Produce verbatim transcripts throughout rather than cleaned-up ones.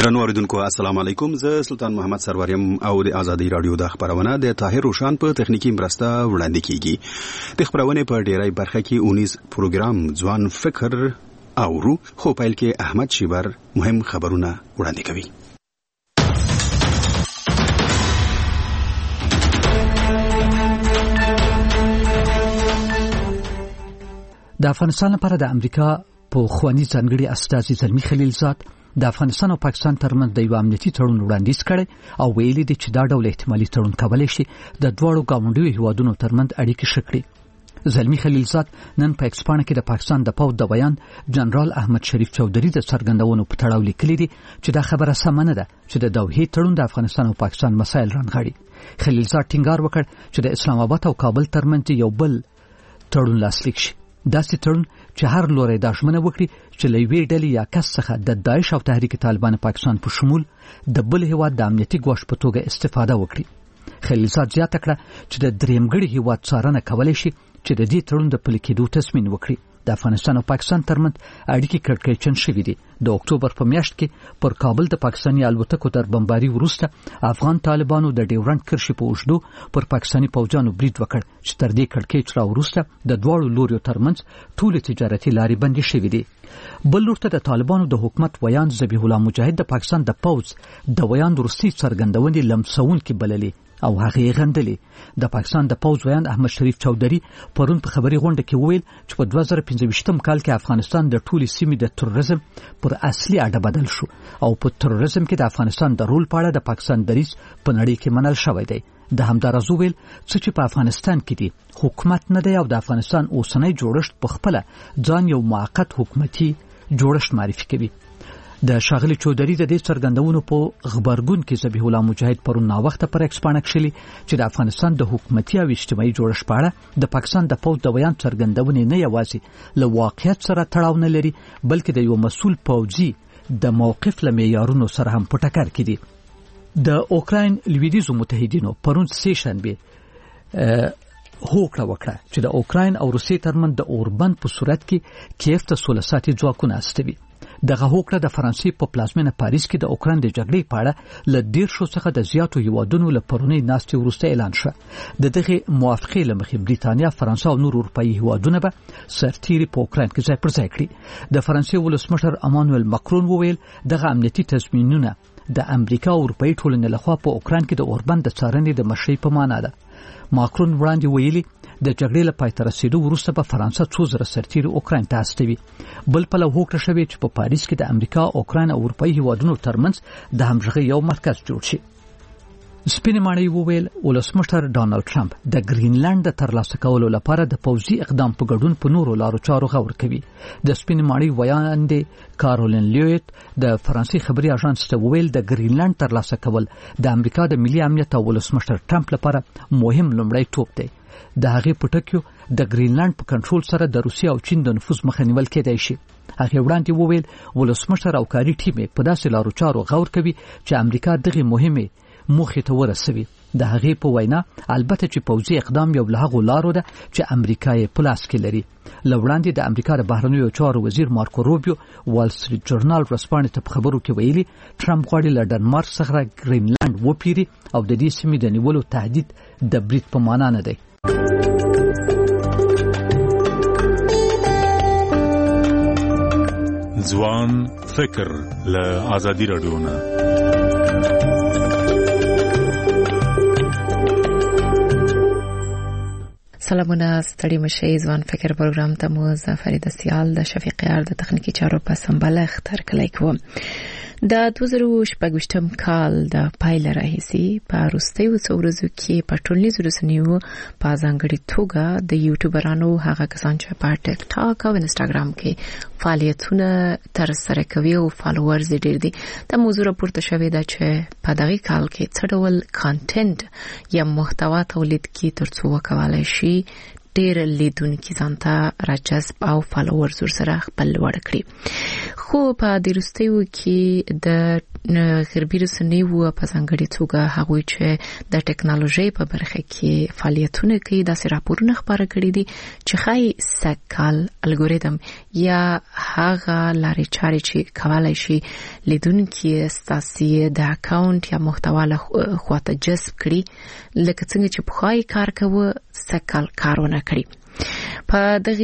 درنو اوریدونکو السلام علیکم. زه سلطان محمد سروریم او د ازادي رادیو د خبرونه د طاهر روشان په تخنیکی مرسته وړاندې کیږي. د خبرونه په ډیری برخه کې اونیز پروګرام ځوان فکر اورو، خو پیل کې احمد شیبر مهم خبرونه وړاندې کوي. د افغانستان لپاره د امریکا په خواني ځانګړي استازي زلمی خلیلزاد د افغانستان او پاکستان ترمنځ د یو امنیتي تړون وړاندیز کړي او ویلي دي چې دا ډول احتمالي تړون کولای شي د دواړو ګاونډیو هیوادونو ترمنځ اړیکې ښه کړي. زلمی خلیلزاد نن په ایکس پاڼه کې د پاکستان د پوځ د بیان جنرال احمد شریف چودھری د څرګندونو په تړاو لیکلي دي چې دا خبره سمه نه ده چې د دوحې تړون د افغانستان او پاکستان مسایل رانغاړي. خلیلزاد ټینګار وکړ چې د اسلام آباد او کابل ترمنځ یو بل تړون لاسلیک شي. داسې تړون چې هر لوري د ژمنه وکړي چې لوی ډلې یا کس څخه د داعش او تحریک طالبان پاکستان په شمول د بل هیواد د امنیتي ګواښ په توګه استفاده وکړي. خلیلزاد زیاته کړه چې د درېمګړي هیواد څارنه کولای شي چې د دې تړون د پلي کېدو تصمیم وکړي. د افغانستان او پاکستان ترمنځ اړیکې کړکېچن شوې دي. د اکتوبر په میاشت کې پر کابل د پاکستاني الوتکو تر بمباري وروسته افغان طالبانو د ډیورنډ کرښې په اوږدو پر پاکستاني پوځیانو برید وکړ چې تر دې کړکېچ را وروسته د دواړو لوريو ترمنځ ټول تجارتي لارې بندې شوې دي. بل لورته د طالبانو د حکومت ویان ذبیح الله مجاهد د پاکستان د پوځ د ویان وروستي څرګندونې لمسونکې بللې او هغه یې غندلې. د پاکستان د پوځ ویان احمد شریف چودھری پرون په خبري غونډه کې وویل چې په دوه زره پنځه کال کې افغانستان د ټولي سیمې د تروریزم پر اصلي اډه بدل شو او په تروریزم کې د افغانستان د رول په اړه د پاکستان دریځ په نړۍ کې منل شوی دی. د همدارز ویل چې په افغانستان کې دی حکومت نه دی او د افغانستان اوسنۍ جوړښت په خپل ځان یو موقت حکومتي جوړښت معرفي کوي. د شاغلی چودھری د دې څرګندونو په خبرګون کې ذبیح الله مجاهد پرون ناوخته پر ایکس پاڼه کښلي چې د افغانستان د حکومتي او اجتماعي جوړښت په اړه د پاکستان د پوځ د بیان څرګندونې نه یوازې له واقعیت سره تړاو نه لري بلکې د یو مسؤل پوځي د موقف له معیارونو سره هم په ټکر کې دي. د اوکراین لویدیځو متحدینو پرون سه شنبه هوکړه وکړه چې د اوکراین او روسیې ترمنځ د اوربند په صورت کې کیف ته سوله ساتي ځواکونه استوي. دغه هوکړه د فرانسې په پلازمینه پاریس کې د اوکراین د جګړې په اړه له دیرشو څخه د زیاتو هیوادونو له پرونی ناستې وروسته اعلان شو. د دغه موافقې له مخې بریتانیا، فرانسه او نور اروپایي هیوادونه به سرتیري په اوکراین کې ځای پر ځای کړي. د فرانسې ولسمشر امانوئل ماکرون وویل دغه امنیتي تضمینونه د امریکا او اروپایي ټولنې لخوا په اوکراین کې د اوربند د څارنې د مشرۍ په معنا ده. ماکرون وړاندې ویلي د جګړې له پای ته رسیدو وروسته به فرانسه څو زره سرتیري اوکراین ته استوي. بل پلو هوکړه شوې چې په پاریس کې د امریکا، اوکراین او اروپایي هیوادونو ترمنځ د همغږۍ یو مرکز جوړ شي. سپینې ماڼۍ وویل ولسمشر ډانلډ ټرمپ د ګرینلند د ترلاسه کولو لپاره د پوځي اقدام په ګډون په نورو لارو چارو غور کوي. د سپینې ماڼۍ ویاندې کارولین لیویت د فرانسې خبري اژانس ته وویل د ګرینلند ترلاسه کول د امریکا د ملي امنیت او ولسمشر ټرمپ لپاره مهم لومړی توپ دی. د هغې په ټکیو د ګرینلند په کنټرول سره د روسیې او چین د نفوذ مخه نیول کېدای شي. هغې وړاندې وویل ولسمشر او کاري ټیم په داسې لارو چارو غور کوي چې امریکا دغه مهمه موخې ته ورسوي. د هغې په وینا البته چې پوځي اقدام یو له هغو لارو ده چې امریکا یې په لاس کې لري. له وړاندې د امریکا د بهرنیو چارو وزیر مارکو روبیو وال سټریټ جورنال ورځپاڼې ته په خبرو کې ویلي ټرمپ غواړي له ډنمارک څخه ګرینلند وپیري او د دې سیمې د نیولو تهدید د برید په معنا نه دی. ځوان فکر له ازادي رادیو نه سلامونه ستړي مشي. ځوان فکر پروګرام ته مو زفرید سیال د شفیق یار د تخنیکی چارو په سمبال اختر کلی کوم. د دوه زره شپږم کال د پایله راهیسي په وروستیو څو ورځو کې په ټولنیزو رسنیو په ځانګړي توګه د یوټیوبرانو هغه کسان چې په ټیک ټاک او انستګرام کې فعالیتونه ترسره کوي او فالوورز ډیر دي. د موضوع راپورته شوې ده چې په دغه کال کې څه ډول کانټینټ یا محتوا تولید کې ترڅو وکولای شي ډیر لیدونکو ځانته راجذب او فالوورز ورسره خپل لوړ کړي. خو په د روستیو کې د غربي رسنیو په ځانګړي توګه هغه چې د ټکنالوژي په برخه کې فعالیتونه کوي د راپورونه خبره کړې دي چې خای سکال الګوریتم یا هغه لارې چارې چې کولای شي لیدونکو ستاسي د اکاونټ یا محتوا له خواته جذب کړي لکه څنګه چې په خای کار کوي سکال کارونه کړي. په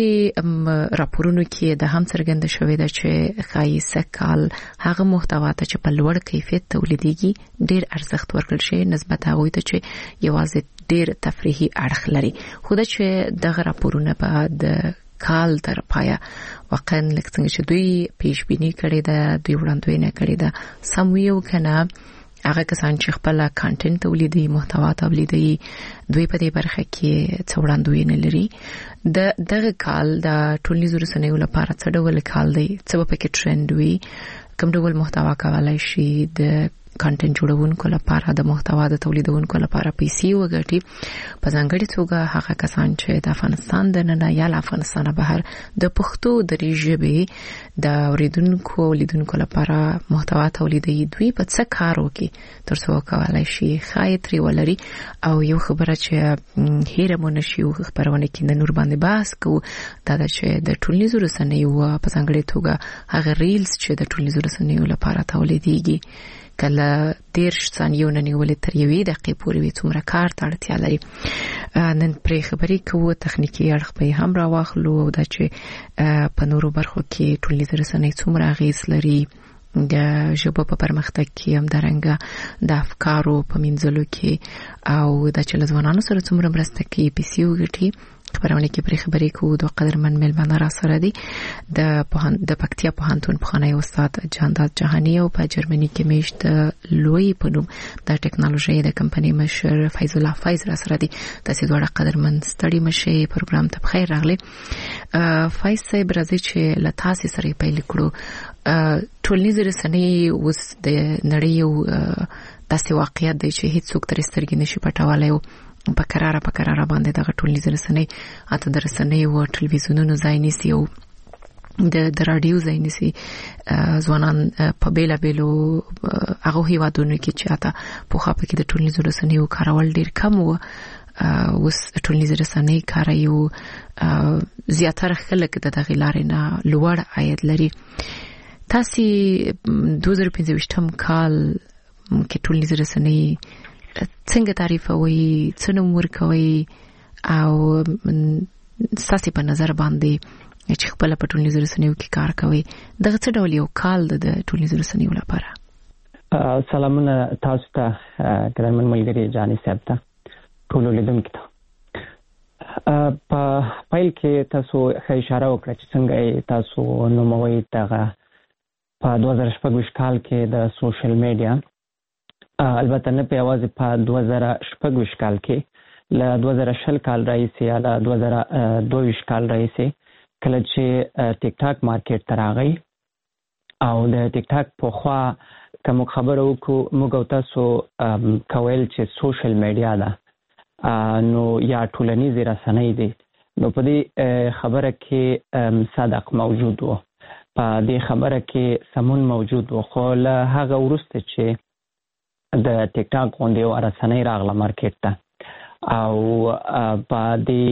دغه راپورونو کې د هم څرګنده شوې ده چې خای سکال هغه محتوا ته چې په لوړ کیفیت تولیدېږي ډېر ارزښت ورکړل شي نسبت هغه ته چې یوازې ډېر تفریحي اړخ لري. خو دا چې دغه راپورونه په د کال تر پایا واقعا لکه څنګه چې دوی پیشبینی کړي ده دوی وړاندوینه کړي ده سم یو کنه هغه کسان چې خپل کانټینټ تولیدي محتوا تولیدي دوی په دې برخه کې څو وړاندوینه لري. د دغه کال د ټولنیزو رسنیو لپاره څه ډول کال دی څه په کې ټرند وي کوم ډول محتوا کولای شي د کانټینټ جوړونکو لپاره د محتوا د تولیدونکو لپاره پیسې وګټي په ځانګړي توګه هغه کسان چې د افغانستان د نه یا افغانستان بهر د پښتو د ژبې د اوریدونکو لیدونکو لپاره محتوا تولیدي دوی په څه کار وکړي ترڅو کولای شي خایتري ولري. او یو خبره چې هیره مونږ شو خبرونه کې د نور باندې بحث کوو دا چې د ټولنیزو رسنیو په ځانګړي توګه هغه ریلز چې د ټولنیزو رسنیو لپاره تولیديږي کله دیرش ثانیو نه نیولې تر یوې دقیقې پورې وي څومره کار ته اړتیا لري. نن پرې خبرې کوو تخنیکی اړخ په هم راواخلو او دا چې په نورو برخو کې ټولنیزې رسنۍ څومره اغېز لري د ژبه په پرمختګ کې هم درنګه د افکارو په منځلو کې او د چې ځوانانو سره څومره مرسته کوي پیسې وګټي. خبرونه کې پرې خبرې کوو د قدرمن ملمنه را سره دي د پوهن د پکتیا پوهنتون پخوانی استاد جانداد جهانی او په جرمني کې میشت لوی په نوم د ټکنالوژي د کمپنۍ مشر فیض الله فیض را سره دي. تاسو دوه قدرمن ستړي مشه پروګرام ته بخیر راغلي. فیض صاحب راځي چې له تاسو سره پیل کړو. ټولنیز رسنۍ اوس د نړۍ یو داسې واقعیت دی چې هیڅ څوک تر سترګې نشي پټولای په قراره په قراره باندې دغه ټولنیز رسنۍ اته د رسنۍ او ټلویزیونونو ځای نیسي او د د رادیو ځای نیسي. ځوانان په بیلا بیلو هغه هیوادونو کې چې اته په خاطر کې د ټولنیز رسنیو کارول ډیر کم وو اوس ټولنیز رسنۍ کاروي زیاتره خلک د دغه لارې نه لوړ عاید لري. تاسو دوه زره پنځه کال کې ټولنیز رسنۍ څنګه تعریفوي څنګه عمر کوي او ساسي په نظر باندې چې خپل په ټولنیزو رسنیو کې کار کوي دغه څه ډول یو کال د ټولنیزو رسنیو لپاره؟ سلامونه تاسو ته ګرانمن ملګری جاني صاحب ته ټول لیدونکو ته. په فایل کې تاسو ښه اشاره وکړه چې څنګه تاسو نوموي دغه په دوه زره شپږ کال کې د سوشل میډیا البته نه په یوازې په دوه زره شپږ کال کې له دوه زره شل کال راهیسې یا له دوه زره دوه کال راهیسې کله چې ټیک ټاک مارکیټ ته راغی او د ټیک ټاک په خوا کوم خبرو کو موږ تاسو کویل چې سوشل میډیا ده نو یا ټولنیز رسنۍ دي نو په دې خبره کې صدق موجود وو په دې خبره کې سمون موجود وو. خو له هغه وروسته چې د ټیک ټاک غونډې او رسنۍ راغله مارکیټ ته او په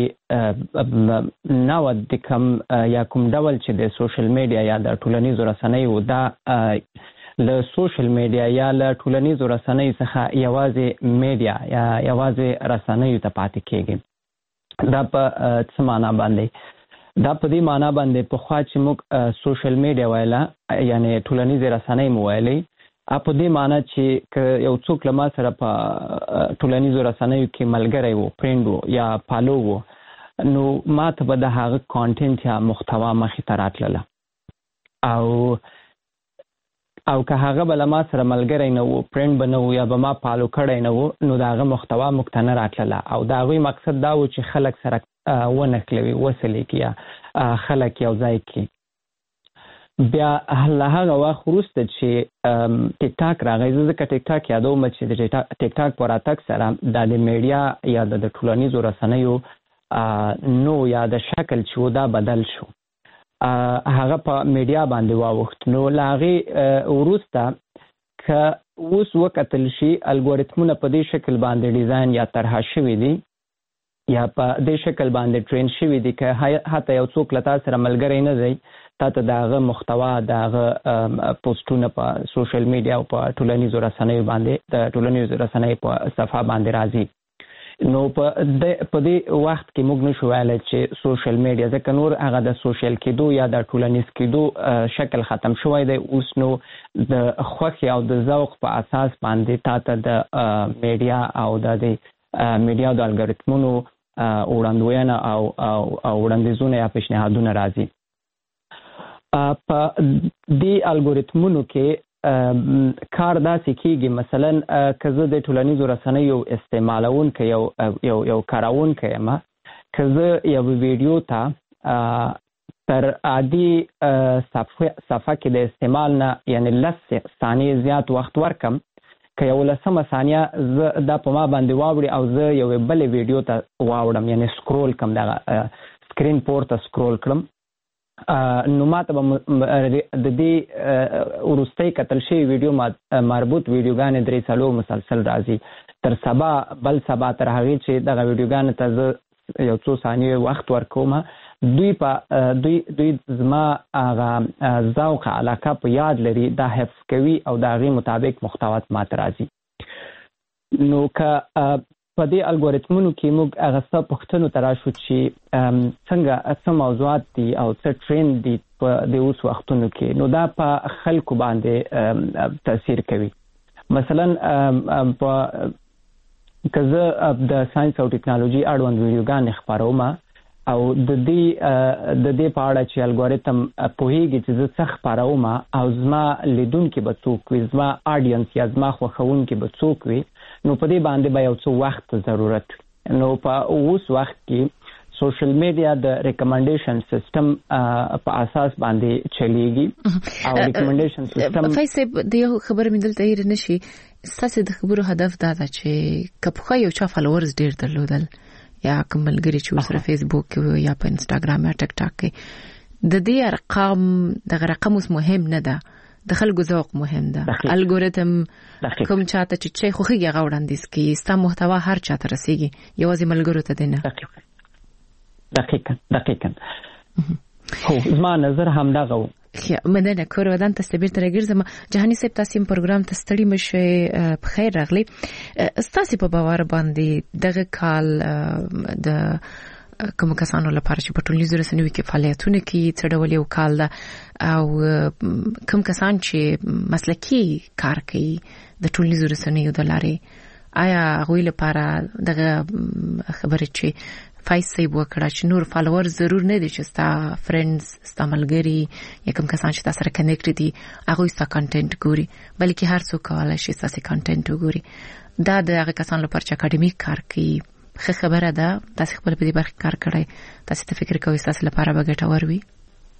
دې نو د کوم یا کوم ډول چې د سوشل میډیا یا د ټولنیزو رسنیو دا له سوشل میډیا یا له ټولنیزو رسنۍ څخه یوازې میډیا یا یوازې رسنیو ته پاتې کېږي. دا په څه معنا باندې دا په دې معنا باندې په خوا چې موږ سوشل میډیا وایلا یعنی ټولنیزې رسنۍ مو وایلې په دې معنی چې یو څوک له ما سره په ټولنیزو رسنیو کې ملګری وو فرند وو یا فالو وو نو ما ته به د هغه کانټینټ یا محتوا مخې ته راتلله او او که هغه به له ما سره ملګری نه وو فرند به نه وو یا به ما فالو کړی نه وو نو د هغه محتوا موږ ته نه راتلله او د هغوی مقصد دا و چې خلک سره ونښلوي وصلې کړي یا خلک یو ځای کړي. بیا له هغه وخت وروسته چې ټیک ټاک راغی زه ځکه ټیک ټاک یادوم چې د ټیک ټاک په راتګ سره د میډیا یا د ټولنیزو رسنیو نو یا د شکل چې دا بدل شو هغه په میډیا باندې واوښت. نو لاغه وروسته ک اوس وکتل شي الګوریتمونه په دې شکل باندې ډیزاین یا طرح شوی دي یا په دې شکل باندې ټرین شوی دي که حتی یو څوک له تاسو سره ملګری نه دی تاسو داغه محتوا داغه پوسټونه په سوشل میډیا او په ټولنیزو رسنیو باندې د ټولنیزو رسنیو په صفحه باندې راځي. نو په دې وخت کې موږ نشو ویلای چې سوشل میډیا ځکه نور هغه د سوشل کېدو یا د ټولنیز کېدو شکل ختم شوی دی. اوس نو د خوښي او د ذوق په اساس باندې تاسو د میډیا او د میډیا د الګوریتمونو وړاندوینه او او وړاندیزونه یا پیشنهادونه راځي. په دې الګوریتمونو کې کار داسې کېږي مثلا که زه د ټولنیزو رسنیو استعمالونکی یو یو یو کاروونکی یم، که زه یو ویډیو ته تر عادي صفحه کې د استعمال نه یعنی لس ثانیې زیات وخت ورکم، که یو لسمه ثانیه زه دا په ما باندې واوړي او زه یوې بلې ویډیو ته واوړم یعنی سکرول کم دغه سکرین پورته سکرول کړم، نو ماته به د دې وروستۍ کتل شوي ویډیو مربوط ویډیوګانې درې څلور مسلسل راځي. تر سبا بل سبا تر هغې چې دغه ویډیوګانې ته زه یو څو ثانیې وخت ورکوم، دوی په دوی دوی زما هغه ذوق علاقه په یاد لري، دا حفظ کوي او د هغې مطابق محتوا ماته راځي. نو که په دې الګوریتمونو کې موږ هغه څه پوښتنو ته راشو چې څنګه څه موضوعات دي او څه ټرند دي په دې اوس وختونو کې، نو دا په خلکو باندې تاثیر کوي. مثلا په که زه د ساينس او ټکنالوژي اړوند ویډیوګانې خپروم او د دې د دې په اړه چې الګوریتم پوهیږي چې زه څه خپروم او زما لیدونکي به څوک وي، زما آډینس یا زما خوښونکي به څوک وي، نو په دې باندې به یو څه وخت ضرورت وي. نو په اوس وخت کې سوشل میډیا د ریکمنډیشن سیستم په اساس باندې چلیږي او ریکمنډیشن سیستم فیصل د یو خبر مندل تغیر نشي. ستاسو د خبرو هدف دا ده چې کپخه یو چا فالوورز ډیر درلودل یا کوملګری چې سره فیسبوک کې یا په انستګرام یا ټیک ټاک کې، د دې ارقام د رقم اوس مهم نه ده، د خلکو ذوق مهم ده. الګوریتم کوم چاته چې چي خوخي هغه وړاندیز کوي، ستا محتوا هر چاته رسیږي، یوازې ملګرو ته دی نه. دقیقاً دقیقاً هو زما نظر هم دغه و. مننه کور ودان ته بیرته راګرځم. جهاني صاحب تاسو پروګرام ته ستړي مشه، په خیر راغلی. تاسو په باور باندې دغه کال د کوم کسانو لپاره چې په ټولنیزو رسنیو کې فعالیتونه کوي څه ډول یو کال ده او کوم کسان چې مسلکي کار کوي د ټولنیزو رسنیو د لارې، آیا هغوی لپاره دغه خبره چې فایس صاحب وکړه چې نور فالوور ضرور نه دي چې ستا فرندز ستا ملګري یا کوم کسان چې تاسو سره کنیکټ دي هغوی ستا کنټینټ ګوري، بلکې هر څوک کولای شي ستاسو کنټینټ وګوري. دا د هغه کسان لپاره چې اکیډمیک کار کوي ښه خبره ده. تاسو خپل په دې برخه کار کړی، تاسو ته فکر کوئ تاسو لپاره به ګټور وي؟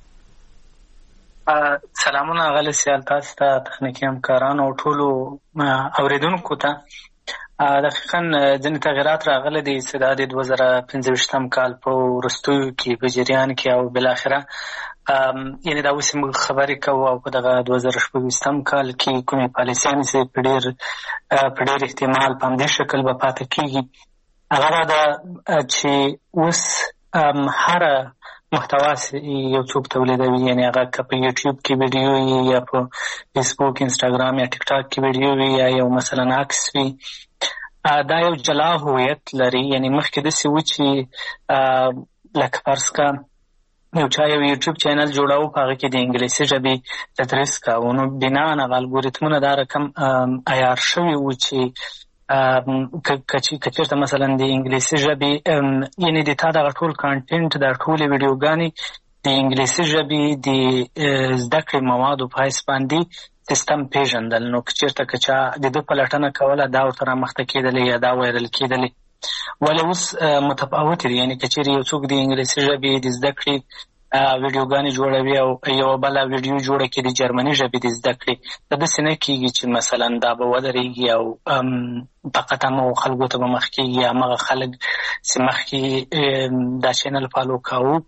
سلامونه غل سیال تاسو ته، تخنیکی همکاران او ټولو اوریدونکو ته. دقیقاً ځینې تغیرات راغلي دي چې دا د دوه زره پنځه ویشتم کال په وروستیو کې په جریان کې او بالاخره یعنې دا اوس موږ خبرې کوو او په دغه دوه زره شپږ ویشتم کال کې کومې پالیسیانې چې په ډېر په ډېر احتمال په همدې شکل به پاتې کېږي، هغه دا چې اوس هره محتوا یو څوک تولیدوي، یعنې هغه که په یوټیوب کې ویډیو وي یا په فیسبوک، انسټاګرام یا ټیک ټاک کې ویډیو وي یا یو مثلا عکس وي، دا یو جلا هویت لري. یعنې مخکې داسې و چې لکه فرض که یو چا یو یوټیوب چینل جوړاو په هغه کې د انګلیسي ژبې تدریس کوو، نو بناء هغه الګوریتمونه دا رقم عیار شوي و چې که چېرته مثلا د انګلیسي ژبې یعنې د تا دغه ټول کانټینټ د ټولې ویډیوګانې د انګلیسي ژبې د زده کړې موادو په حیث باندې سیستم پیژندل، نو که چېرته که چا د ده پلټنه کوله دا ورته رامخته کېدلی یا دا وایرل کېدلی. ولې اوس متفاوتې دي، یعنې که چېرې یو څوک د انګلیسي ژبې د زده کړې ویډیوګانې جوړوي او یوه بله ویډیو جوړه کړي د جرمني ژبې د زده کړې، دا داسې نه کېږي چې مثلا دا به ودرېږي او فقط همغو خلکو ته به مخ کېږي، همغه خلک چې مخکې دا چینل فالو کوو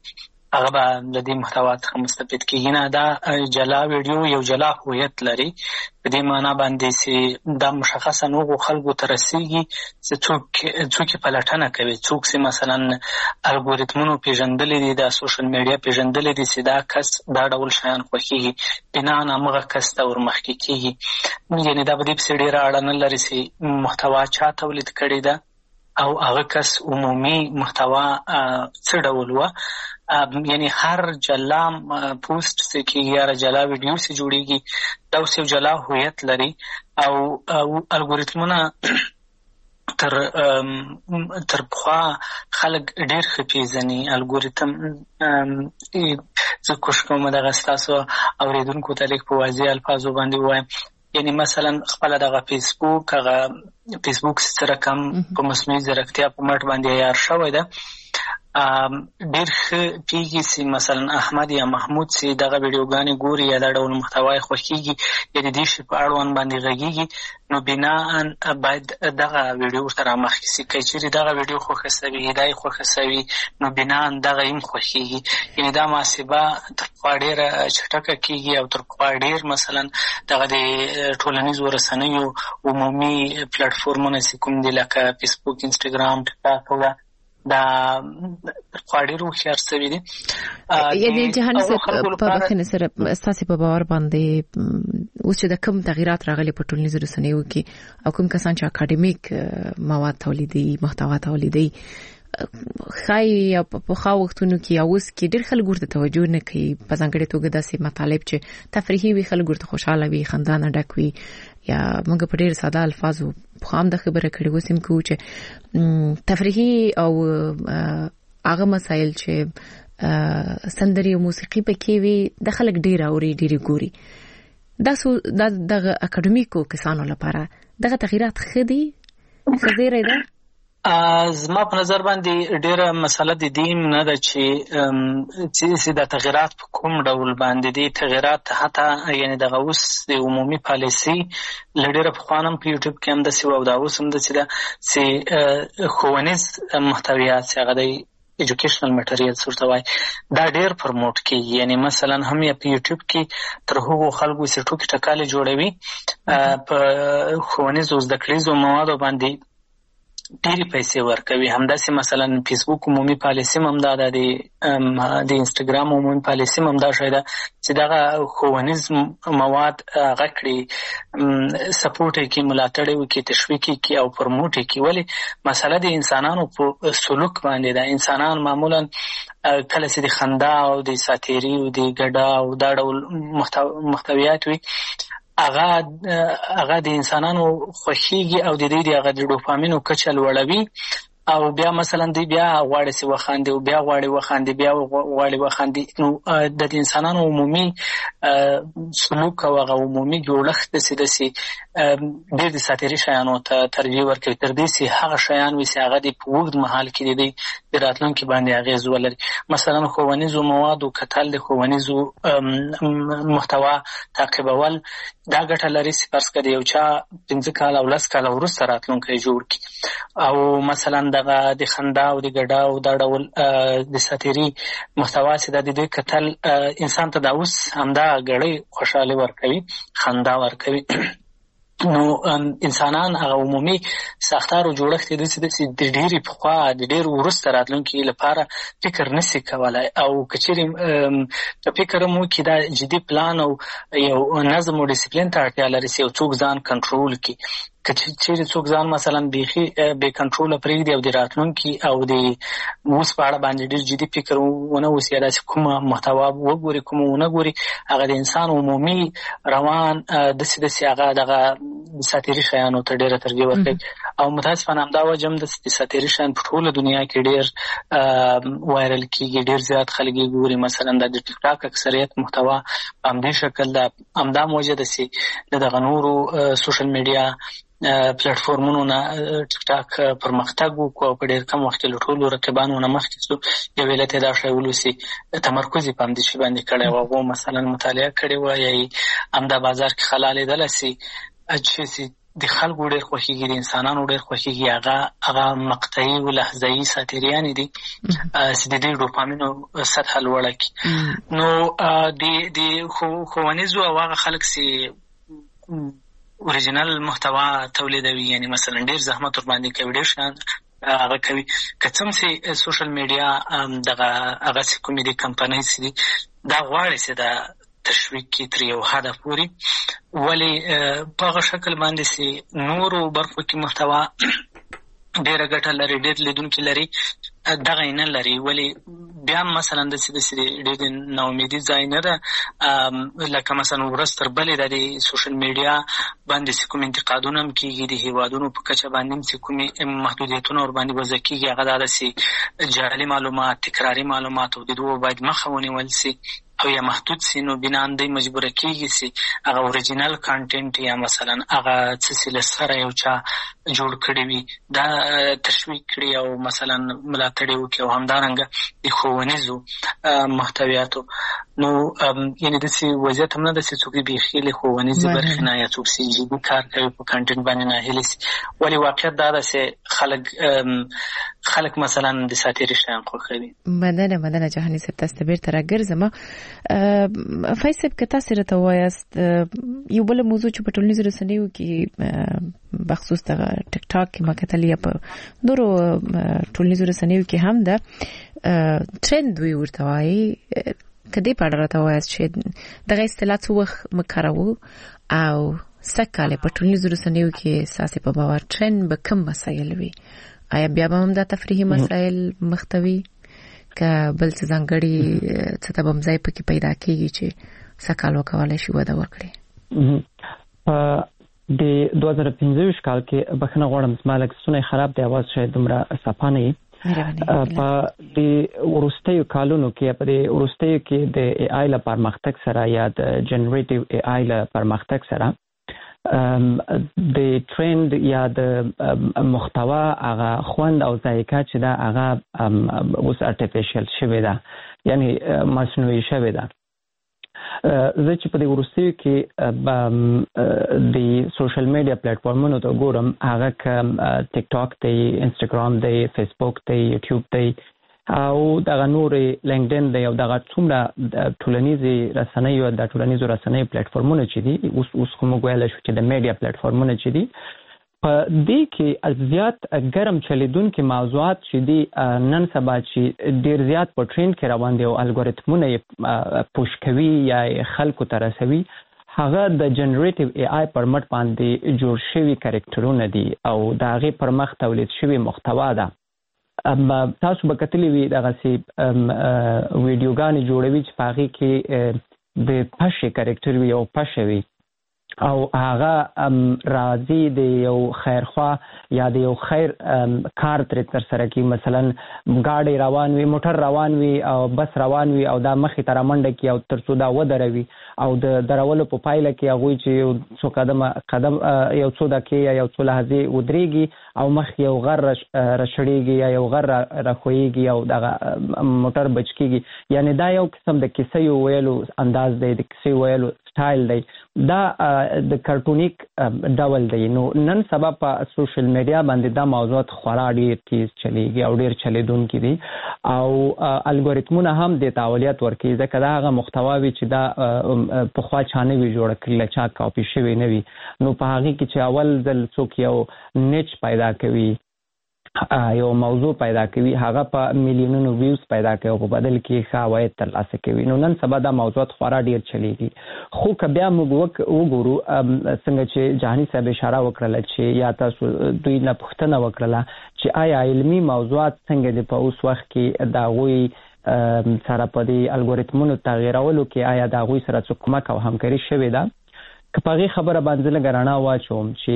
هغه به د دې محتوا څخه مستفید کېږي نه. دا جلا ویډیو یو جلا هویت لري، په دې معنا باندې چې دا مشخصا نوغو خلکو ته رسیږي چې څوک څوک پلټنه کوي، څوک چې مثلا الګوریتمونو پیژندلې دي، د سوشل میډیا پیژندلې دي چې دا کس دا ډول شیان خوښیږي، بنا نه هغه کس ته ورمخکې کېږي. یعنې دا په دې پسې ډېره اړه نه لري چې محتوا چا تولید کړې ده او هغه کس عمومي محتوا څه ډول وه. یعنی هر جلا پوسټ چې کېږي یا جلا ویډیو چې جوړېږي دا اوس یو جلا هویت لري او الګوریتمونه تر تر پخوا خلک ډېر ښه پېژني. الګوریتم زه کوشش کوم دغه ستاسو اورېدونکو ته لږ په واضح الفاظو باندې ووایم. یعنی مثلا خپله دغه فیسبوک هغه فیسبوک سره کم په مصنوعي ځیرکتیا په مټ باندې عیار شوی ده. ډېر ښه پېږي چې مثلا احمد یا محمود چې دغه ویډیوګانې ګوري یا دا ډول محتوا یې خوښېږي یا د دې شي په اړوند باندې غږېږي، نو بناءً باید دغه ویډیو ورته رامخکې شي. که چېرې دغه ویډیو خوښه شوي، دا یې خوښه شوي، نو بناءً دغه یې هم خوښېږي. یعنې دا محاسبه تر پخوا ډېره چټکه کېږي او تر پخوا ډېر مثلا دغه د ټولنیزو رسنیو عمومي پلیټفورمونه چې کوم دي لکه فیسبوک، انسټاګرام، ټیکټاک او دا پخوا ډېر هوښیار شوي دي. یعنې جهاني صاحب په بخښنې سره ستاسې په باور باندې اوس چې د کوم تغیرات راغلي په ټولنیزو رسنیو کې او کوم کسان چې اکاډمیک مواد تولیدوي، محتوا تولیدوي، ښایي یا په پخوا وختونو کې یا اوس کې ډېر خلک ورته توجه نه کوي، په ځانګړې توګه داسې مطالب چې تفریحي وي، خلک ورته خوشحاله وي، خندا نه ډک وي، یا موږ په ډېر ساده الفاظو پخوا هم د خبره کړې، اوس هم کوو چې تفریحي او هغه مسایل چې سندرې او موسیقي پکې وي د خلک ډېر اوري، ډېر ګوري. دا دغه اکاډمیکو کسانو لپاره دغه تغیرات ښه دي، ښه زیری ده؟ زما په نظر باندې ډېره مسله د دې نه ده چې چې د تغیرات په کوم ډول باندې دي. تغیرات حتی یعنې دغه اوس د عمومي پالیسي له ډېره پخوا هم په یوټیوب کې هم داسې وه او دا اوس هم داسې ده چې ښوونیز محتویات چې هغه دی ایجوکیشنل میټریلز ورته وایي دا ډېر پرموټ کېږي. یعنې مثلا هم یې په یوټیوب کې تر هغو خلکو چې ټوکې ټکالې جوړوي په ښوونیزو زده کړیزو موادو باندې ډېرې پیسې ورکوي. همداسې مثلا فیسبوک عمومي پالیسي هم دا ده، د انسټاګرام عمومي پالیسي هم دا شی ده چې دغه ښوونیز مواد هغه کړي، سپورټ یې کړي، ملاتړ یې وکړي، تشویق یې کړي او پرموټ یې کړي. ولې مسله د انسانانو په سلوک باندې ده. انسانان معمولا کله چې د خندا او د ساتیري او د ګډا او دا ډول محتویات وي هغه هغه د انسانانو خوښیږي او د دې د هغه د ډوپامینو کچه لوړوي او بیا مثلا دی بیا غواړي چې وخاندي او بیا غواړي وخاندي بیا غواړي وخاندي. نو د انسانانو عمومي سلوک او هغه عمومي جوړښت داسې داسې ډېر د ساتیري شیانو ته ترجیح ورکوي تر دې چې هغه شیان وي چې هغه د په اوږد مهال کې د دوی د راتلونکي باندې اغېز ولري. مثلا ښوونیزو موادو کتل، د ښوونیزو محتوا تعقیبول دا ګټه لري چې فرض کړه یو چا پنځه کاله او لس کاله وروسته راتلونکی جوړ کړي. او مثلا دغه د خندا او د ګډا او دا ډول د ساتیري محتوا چې د دوی کتل انسان ته دا اوس همدا ګړۍ خوشحالي ورکوي، خندا ورکوي. نو انسانان هغه عمومي ساختارو جوړښت یې داسې دی چې د ډېرې پخوا د ډېر وروسته راتلونکي لپاره فکر نشي کولی او که چېرې فکر هم وکړي دا جدي پلان او یو نظم او ډسپلین ته اړتیا لري چې یو څوک ځان کنټرول کړي. که چېرې څوک ځان مثلا بیخي بې کنټروله پرېږدي او د راتلونکي او د اوس په اړه باندې ډېر جدي فکر ونه اوسي یا داسې کومه محتوا وګوري کومه ونه ګوري، هغه د انسان عمومي روان داسې داسې هغه دغه ساتیري شیانو ته ډېره ترجیح ورکوي. او متاسفانه همدا وجه هم د ساتیري شیان په ټوله دنیا کې ډېر وایرل کېږي، ډېر زیات خلک یې ګوري. مثلا د ټیک ټاک اکثریت محتوا په همدې شکل ده. همدا هم وجه ده چې د دغه نورو سوشل میډیا پلیټفورمونو نه ټیک ټاک پرمختګ وکړو او په ډېر کم وخت کې له ټولو رقیبانو نه مخکې شو. یو علت یې دا شی ولوسي تمرکز یې په همدې شي باندې کړی و. هغو مثلا مطالعه کړې وه یا یې همدا بازار کې خلا لیدله چې چې د خلکو ډېر خوښیږي، د انسانانو ډېر خوښیږي، هغه هغه مقطعي او لحظه‌ایي ساتیریانې دي چې د دې ډوپامینو سطح لوړه کړي. نو د د ښوونیزو او هغه خلک چې اوریجنل محتوا تولیدوي، یعنی مثلا ډېر زحمت ور باندې کوي، ډېر شان هغه کوي، که څه هم چې سوشل میډیا دغه هغه کومې دي کمپنۍ چې دي دا غواړي چې دا تشویق کړي تر یو حده پورې، ولې په هغه شکل باندې چې نورو برخو کې محتوا ډېره ګټه لري، ډېر لیدونکي لري، دغه یې نه لري. ولې بیا مثلا داسې داسې ډېر د ناامیدي ځای نه ده، لکه مثلا ورځ تر بلې د سوشل میډیا باندې چې کوم انتقادونه هم کېږي، د هېوادونو په کچه باندې هم چې کومې محدودیتونه ورباندې وضع کېږي، هغه دا ده چې جعلي معلومات، تکراري معلومات او د دوو باید مخه ونیول شي او یا محدود سي. نو بنان دی مجبوره کېږي چې هغه اوریجنل کانټینټ یا مثلا هغه څه چې له سره یو چا جوړ کړي وي دا تشویق کړي او مثلا ملاتړ یې وکړي او همدارنګه د ښوونیزو محتویاتو. نو یعنې داسې وضعیت هم نه ده چې څوک یې بیخي له ښوونیزې برخې نه یا څوک چې جدي کار کوي په کانټینټ باندې ناهیلي سي. ولې واقعیت دا ده چې خلک خلک مثلا د ساتیري شیان خوښوي. مننه مننه جهاني صاحب، تاسو ته بیرته راګرځم. فایز صاحب، که تاسو راته وایاست یو بل موضوع چې په ټولنیزو رسنیو کې بخصوص د ټیک ټاک کې ما کتل یا په نورو ټولنیزو رسنیو کې هم ده ټرند وی ورته وایي، کدی په اړه راته وایاست چې دغه اصطلاح څه وخت مکاروو او سکاله په ټولنیزو رسنیو کې ساسې په باور ټرند به کوم مسایل وي؟ آیا بیا به هم دا تفریحي مسایل مختوي که بل څه ځانګړي څه ته به هم ځای پکې پیدا کېږي چې سکال وکولی شي وده وکړي؟ په د دوه زره پنځه کال کې بخښنه غواړم زما لږ ستونی خراب دی، اواز شاید دومره صفا نه وي. په د وروستیو کالونو کې په د وروستیو کې د ای آی له پرمختګ سره یا د جنریټیو ای آی له پرمختګ سره د ټرند یا د محتوا هغه خوند او ذایقه چې دا هغه اوس ارتفیشل شوې ده، یعنی مصنوعي شوې ده. زه چې په دې وروستیو کې د سوشل میډیا پلیټفارمونو ته ګورم، هغه که ټیک ټاک دی، انسټاګرام دی، فیسبوک دی، یوټیوب دی او دغه نورې لینکډین دی او دغه څومره ټولنیزې رسنیو د ټولنیزو رسنیو پلیټفارمونه چې دي، اوس اوس خو موږ ویلی شو چې د میډیا پلیټفارمونه چې دي، په دې کې زیات ګرم چلیدونکي موضوعات چې دي نن سبا چې ډېر زیات په ټرینډ کې روان دي او الګوریتمونه یې پوش کوي یا خلکو ته رسوي، هغه د جنریټیو ای آی پر مټ باندې جوړ شوي کرکټرونه دي او د هغې پر مخ تولید شوي محتوا ده. تاسو به کتلی وي دغسې ویډیوګانې جوړوي چې په هغې کې د پشې کرکټر وي او پشه وي او هغه راځي د یو خیرخوا یا د یو خیر کار ترې ترسره کوي، مثلا ګاډی روان وي، موټر روان وي او بس روان وي او دا مخې ته رامنډه کړي او تر څو دا ودروي او د درولو په پایله کې هغوی چې یو څو قدمه قدم یو څو دقیقې یا یو څو لحظې ودرېږي او مخ یو غر راشړېږي یا یو غر راښویېږي او دغه موټر بچ کېږي. یعنې دا یو قسم د کیسې ویلو انداز دی، د کیسې ویلو سټایل دی، دا د کارټونیک ډول دی. نو نن سبا په سوشل میډیا باندې دا موضوعات خورا ډېر تیز چلیږي او ډېر چلیدونکي دي او الګوریتمونه هم دې ته اولویت ورکوي، ځکه دا هغه محتوا وي چې دا پخوا چا نه وي جوړه کړې، له چا کاپي شوې نه وي. نو په هغې کې چې اول ځل څوک یو نیچ پیدا کوي، یو موضوع پیدا کوي، هغه په میلیونونو ویوز پیدا کوي او په بدل کې ښه عواید ترلاسه کوي. نو نن سبا دا موضوعات خورا ډېر چلیږي. خو که بیا موږ وګورو څنګه چې جهاني صاحب اشاره وکړله چې یا تاسو دوی نه پوښتنه وکړله چې آیا علمي موضوعات څنګه دي په اوس وخت کې د هغوی سره په دې الګوریتمونو تغیرولو کې آیا د هغوی سره څه کومک او همکاري شوې ده؟ که په هغې خبره باندې لږه رڼا واچوم چې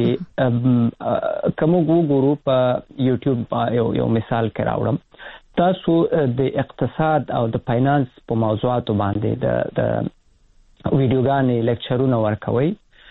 که موږ وګورو په یوټیوب یو یو مثال کې راوړم، تاسو د اقتصاد او د فاینانس په موضوعاتو باندې د د ویډیوګانې لیکچرونه ورکوئ،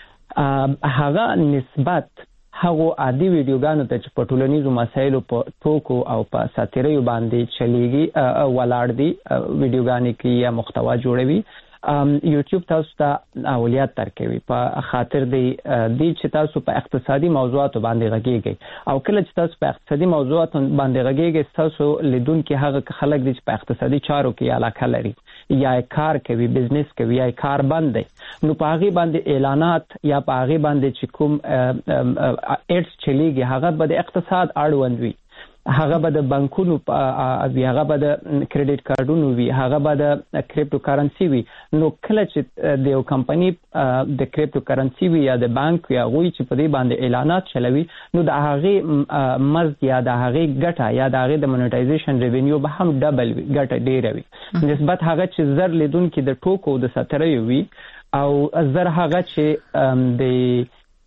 هغه نسبت هغو عادي ویډیوګانو ته چې په ټولنیزو مسایلو په ټوکو او په ساتیریو باندې چلیږي ولاړ دي، ویډیوګانې کې یا محتوا جوړوي، یوټیوب تاسو ته اولویت درکوي په خاطر دی دی چې تاسو په اقتصادي موضوعاتو باندې غږیږئ او کله چې تاسو په اقتصادي موضوعاتو باندې غږیږئ تاسو لیدونکو هغه خلک دي چې په اقتصادي چارو کې علاقه لري یا کار کوي بزنس کوي یا کار بند دی نو په هغه باندې اعلانات یا په هغه باندې چې کوم اډز چلیږي هغه به د اقتصاد اړوند وي هغه به د بانکونو هغه به د کریډټ کارتونو وي هغه به د کریپټو کرنسي وي نو کله چې د یو کمپنی د کریپټو کرنسي وي یا د بانک یا غوي چې په دې باندې اعلانات چلوي نو د هغه مزد یا د هغه ګټه یا د هغه د مونټایزیشن ریوینیو به هم ډبل وي ګټه ډیره وي نسبت هغه چې زر لیدونکو د ټوکو د سترې وي او زر هغه چې د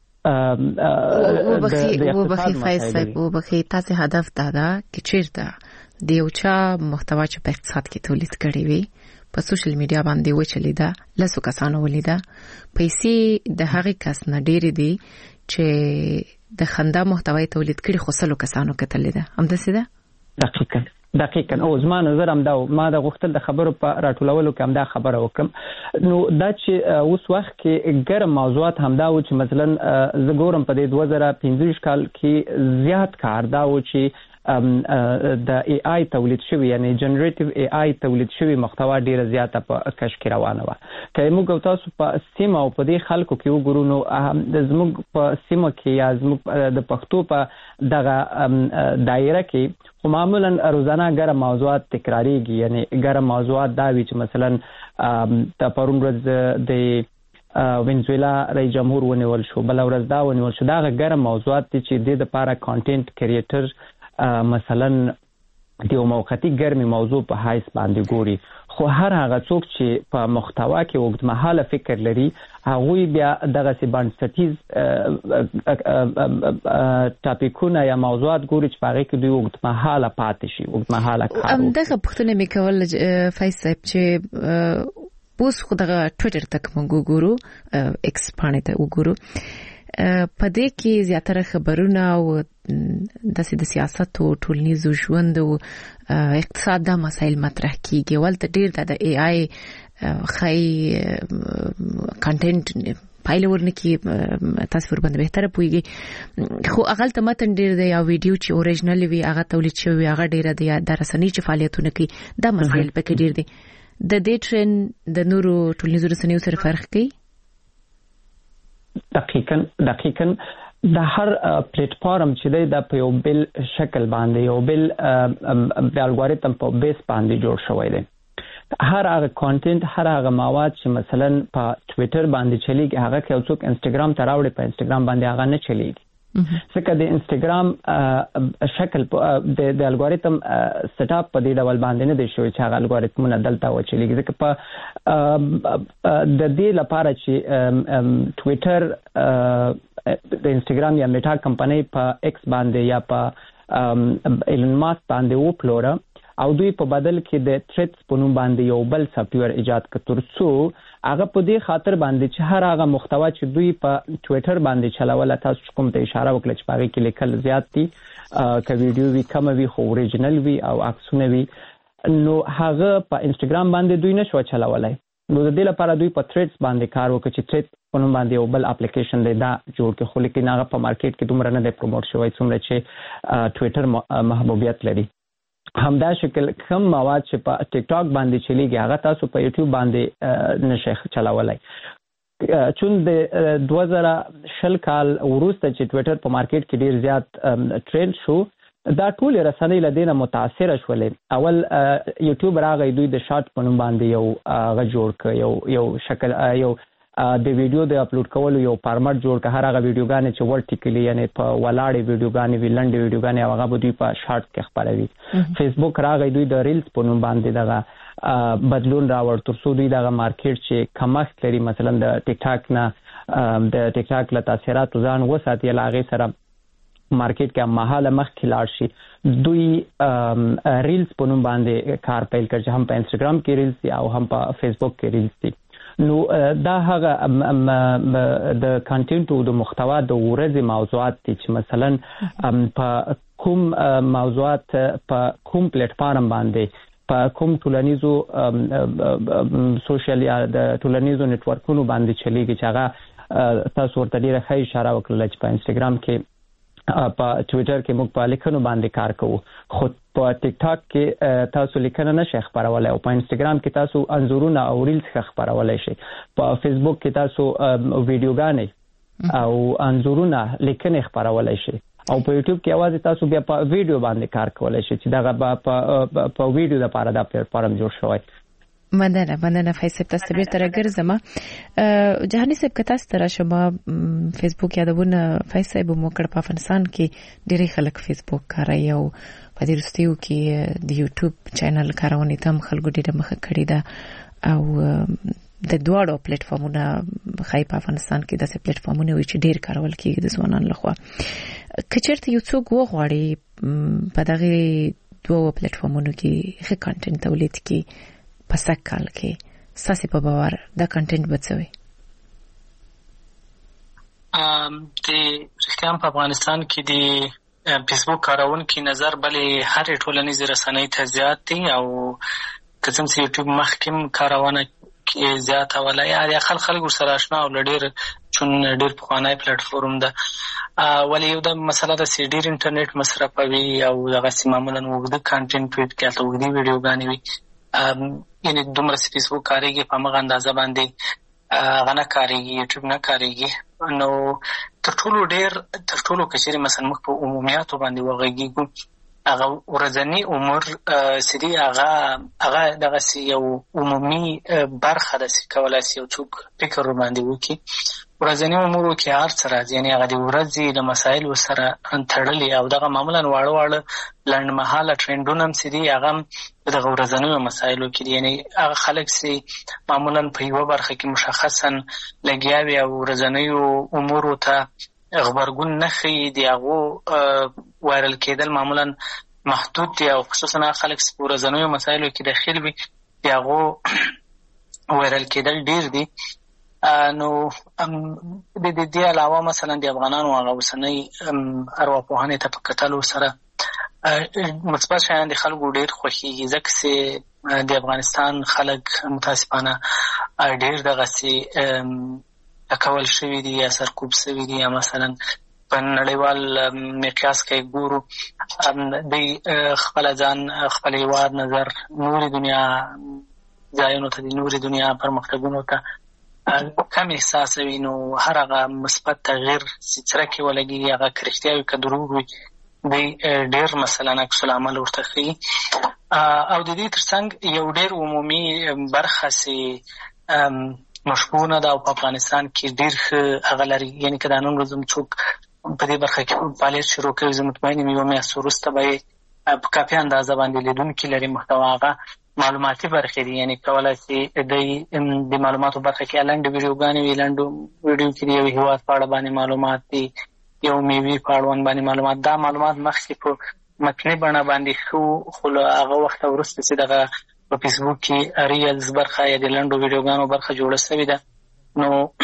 و بخي و بخي فیصل و بخي تاسو هدف دا ده چې چیرته د یو چا محتوا چې په اقتصاد کې تولید کړي وي په سوشل میډیا باندې وچلیدا لاسو کسانو ولیدا پیسې د هغه کس نه ډېری دي چې د خندا محتوای تولید کړي خو سلو کسانو کتل ده هم ده سیده دقیقاً دقیقاً او زما نظر هم دا ما د غوښتل د خبرو په راټولولو کې هم دا خبره وکم نو دا چې اوس وخت کې ګرم موضوعات هم دا و چې مثلا زه ګورم په دې دوه زره پنځه کال کې زیات کار دا و چې د ای آی تولید شوی یعنی جنریټیو ای آی تولید شوی محتوا ډیره زیاته په کش کې روانه و که موږ تاسو په سیمه او په دې خلکو کې وګورو نو د زموږ په سیمه کې یا زموږ د پښتو په دغه دایره کې خو معمولا روزانه ګرم موضوعات تکراریږي یعنی ګرم موضوعات دا وی چې مثلا د پرون ورځ د وینزویلا رئیس جمهور ونیول شو بل ورځ دا ونیول شو دا ګرم موضوعات چې د لپاره کانټینټ کریټر مثلا د یو موقتی ګرمي موضوع په حیث باندې ګوري خو هر هغه څوک چې په محتوا کې اوږدمهاله فکر لري هغه بیا دغه سی بنسټیز ټاپیکونه یا موضوعات ګوري چې هغه کې دوی اوږدمهاله پاتې شي اوږدمهاله کار ام دغه پښتنه مې کول فیصل چې پوس خو دغه ټوئیټر تک موږ ګورو ایکس باندې ته وګورو په دې کې زیاتره خبرونه او د سیاست او ټولنیز ژوند او اقتصاد د مسایل مطرح کیږي ولته ډیر د ای آی خای کانټینټ پایله ورنکي تاسو ور باندې بهتره پويږي خو اغل ته متن ډیر دی یا ویډیو چې اوریجنل وي هغه تولید شوی هغه ډیر دی د رسنۍ چې فعالیتونه کوي د مسایل پکې ډیر دي د دې ټرین د نورو ټولنیزو رسنیو سره فرق کوي دقیقاً دقیقاً د هر پلیټ فارم چې دی د په یو بل شکل باندې یو بل د الګوریتم په بیس باندې جوړ شوی دی هر هغه کانټینټ هر هغه مواد چې مثلا په ټوئیټر باندې چلیږي هغه کې څوک انستګرام ته راوړي په انستګرام باندې هغه نه چلیږي ځکه د انستګرام شکل د الګوریتم سیټ اپ په دې ډول باندې نه دی شوی چې هغه الګوریتمونه دلته وچلیږي ځکه په د دې لپاره چې ټوئیټر د انستګرام یا میټا کمپنۍ په ایکس باندې یا په ایلن ماسک باندې وپلوره او دوی په بدل کې د تریټس په نوم باندې یو بل سافټویر ایجاد کړ ترڅو هغه په دې خاطر باندې چې هر هغه محتوا چې دوی په ټوئیټر باندې چلاول تاسو کوم ته اشاره وکړه چې هغه کې لیکل زیات دي که ویډیو وی کم وی خو اوریجنل وی او عکسونه وی نو هغه په انستګرام باندې دوی نشو چلولای نو د دې لپاره دوی په تریټس باندې کار وکړي چې تریټ په نوم باندې یو بل اپلیکیشن دی دا جوړ کړي خو لیکن هغه په مارکیټ کې دومره نه دی پروموټ شوی څومره چې ټوئیټر محبوبیت لري همدا شکل کوم مواد چې په ټیک ټاک باندې چلیږي هغه تاسو په یوټیوب باندې نشئ چلاولای چون د دوه زره شل کال وروسته چې ټوئیټر په مارکیټ کې ډیر زیات ټرند شو دا ټول رسنۍ لدینه متاثر شولې اول یوټیوب راغی دوی د شارټ په نوم باندې یو غ جوړ ک یو یو شکل یو د ویډیو د اپلوډ کولو یو فارمټ جوړ ک هر هغه ویډیوګانې چې ورټیکلی یعنی په ولاړې ویډیوګانې ویلند ویډیوګانې هغه به دوی په شارټ کې خبروي فیسبوک راغی دوی د ریلز په نوم باندې دغه بدلون راوړ ترڅو دوی دغه مارکیټ چې کمښت لري مثلا د ټیک ټاک نه د ټیک ټاک له تاثیرات ځان وساتي لاغې سره مارکیټ کې مهاله مخ کلاړ شي دوی ریلز په نوم باندې کار پیل کړ چې هم په انستګرام کې ریلز دي او هم په فیسبوک کې ریلز دي نو دا هغه د کانټینټ او د محتوا د ورځې موضوعات دي چې مثلا په کوم موضوعات په کوم پلیټ فارم باندې په کوم ټولنیزو سوشل یا د ټولنیزو نتورکونو باندې چلیږي چې هغه تاسو ورته ډیره ښه اشاره وکړه چې په انستګرام کې په ټوئیټر کې موږ په لیکنو باندې کار کوو خو په ټیک ټاک کې تاسو لیکنه نشئ خبرولای او په انستګرام کې تاسو انځورونه او ریلز خبرولای شئ په فیسبوک کې تاسو ویډیوګانې او انځورونه لیکنه خبرولای شئ او په یوټیوب کې اواز تاسو بیا په ویډیو باندې کار کولای شئ چې دا په په ویډیو لپاره دا پلیټفارم جوړ شوی. مننه مننه فیصل تاسو به تر ګرځم جهاني صاحب کته ستاره شما فیسبوک یادونه فیصل به موکړ په افغانستان کې ډېری خلک فیسبوک کاروي او په دې رستیو کې د یوټیوب چینل کارونه تم خلکو ډېر مخه کړی دا او د دوړو پلیټفارمونه خای په افغانستان کې د سه پلیټفارمونه وي چې ډېر کارول کیږي د ځوانانو لخوا کچرته یو څوک وغواړي په دغه دوه پلیټفارمونو کې ښه کانټینټ تولید کړي په سکهال کې ساسي په باور دا کانټینټ بچوي ام د رښتیا په افغانستان کې د فیسبوک کارونکو نظر بلې هر ټولنیز رسنۍ ته زیات دي او کله چې یوټیوب مخکیم کارونه کې زیات ولای یا خلک خلک سره آشنا او لډیر چون ډیر پخوانی پلیټفارم ده ولی یو د مسله د سیډیر انټرنیټ مصرفوي او دغه معمولا وګړي کانټینټ ټویټ کوي او وګړي ویډیوګانې وي یعنی دومره فیسبوک کاریږي په مغه اندازه باندې غنه کاریږي یوټیوب نه کاریږي نو تر ټولو ډیر تر ټولو کچېره مثلا مخ په عمومیاتو باندې وغږیږي هغه ورځنی عمر سړي هغه هغه دغه سی یو عمومي برخه د کولای شي یو څوک فکر باندې وکړي ورځنی عمر کې هر څه راځي یعنی هغه د ورځې د مسایل سره تړلي او دغه معمولا واړه واړه لنډمهاله ټرندونه هم سړي هغه دغه ورځنی مسایلو کې یعنی هغه خلک سي معمولا په یو برخه کې مشخصا لګیاوي او ورځنی امور ته خبرګون نه خي دی هغه وایرل کېدل معمولا محدود دي او خصوصا خلک سپور ځنوي مسایلو کې داخل وي دی هغه وایرل کېدل ډیر دي نو د دې دی علاوه مثلا د افغانانو هغه وسنۍ ارواپوهنې ته په کتلو سره مثبت شیان د خلکو ډیر خوښي ځکه چې د افغانستان خلک متاسفانه ډیر دغه سي اکول شوی دی یا سرکوب شوی دی یا مثلا په نړیوال مقیاس کې ګورو د خپل ځان خپل هیواد نظر نوري دنیا ځایونو ته د نوري دنیا پرمختګونو ته کم احساس وي نو هر هغه مثبت تغییر چې څرکه ولګي هغه کرختیاوي که دروغ وي د ډیر مثلا عکس العمل ورته کوي او د دې ترڅنګ یو ډیر عمومي برخه سي مشهوره ده او په افغانستان کې ډیر ښه هغه لري یعنی که دا نن ورځ څوک په دې برخه کې فعالیت شروع کوي زه مطمئن یم یو میاشت وروسته به په کافي اندازه باندې لیدونکي لري محتوا هغه معلوماتي برخې دي یعنی کولای شي د معلوماتو برخه کې لنډ ویډیوګانې وي لنډ ویډیو کې یو هیواد په اړه باندې معلومات دي یو میوې په اړه باندې معلومات دا معلومات مخکې په متني بڼه باندې خو خو هغه وخت وروسته چې دغه په فیسبوک کې ریلز برخه یا د لنډو ویډیوګانو برخه جوړه شوې ده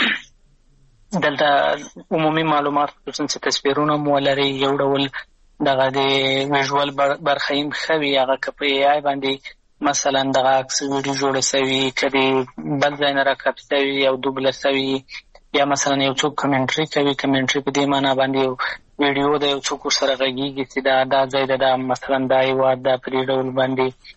نو دلته عمومي معلومات خصوصا چې تصویرونه مو لري یو ډول دغه د ویژوال برخه یې خوي هغه په ای آی باندې مثلا دغه عکس ویډیو جوړه شوی کړي بل ځای نه راکاپي شوی او دوبله شوی یا مثلا یو څوک کمنټري کوي کمنټري په دې معنی باندې ویډیو د یو څوک سره غږیږي چې دا دا ځای دا مثلا دا یو دا په دې ډول باندې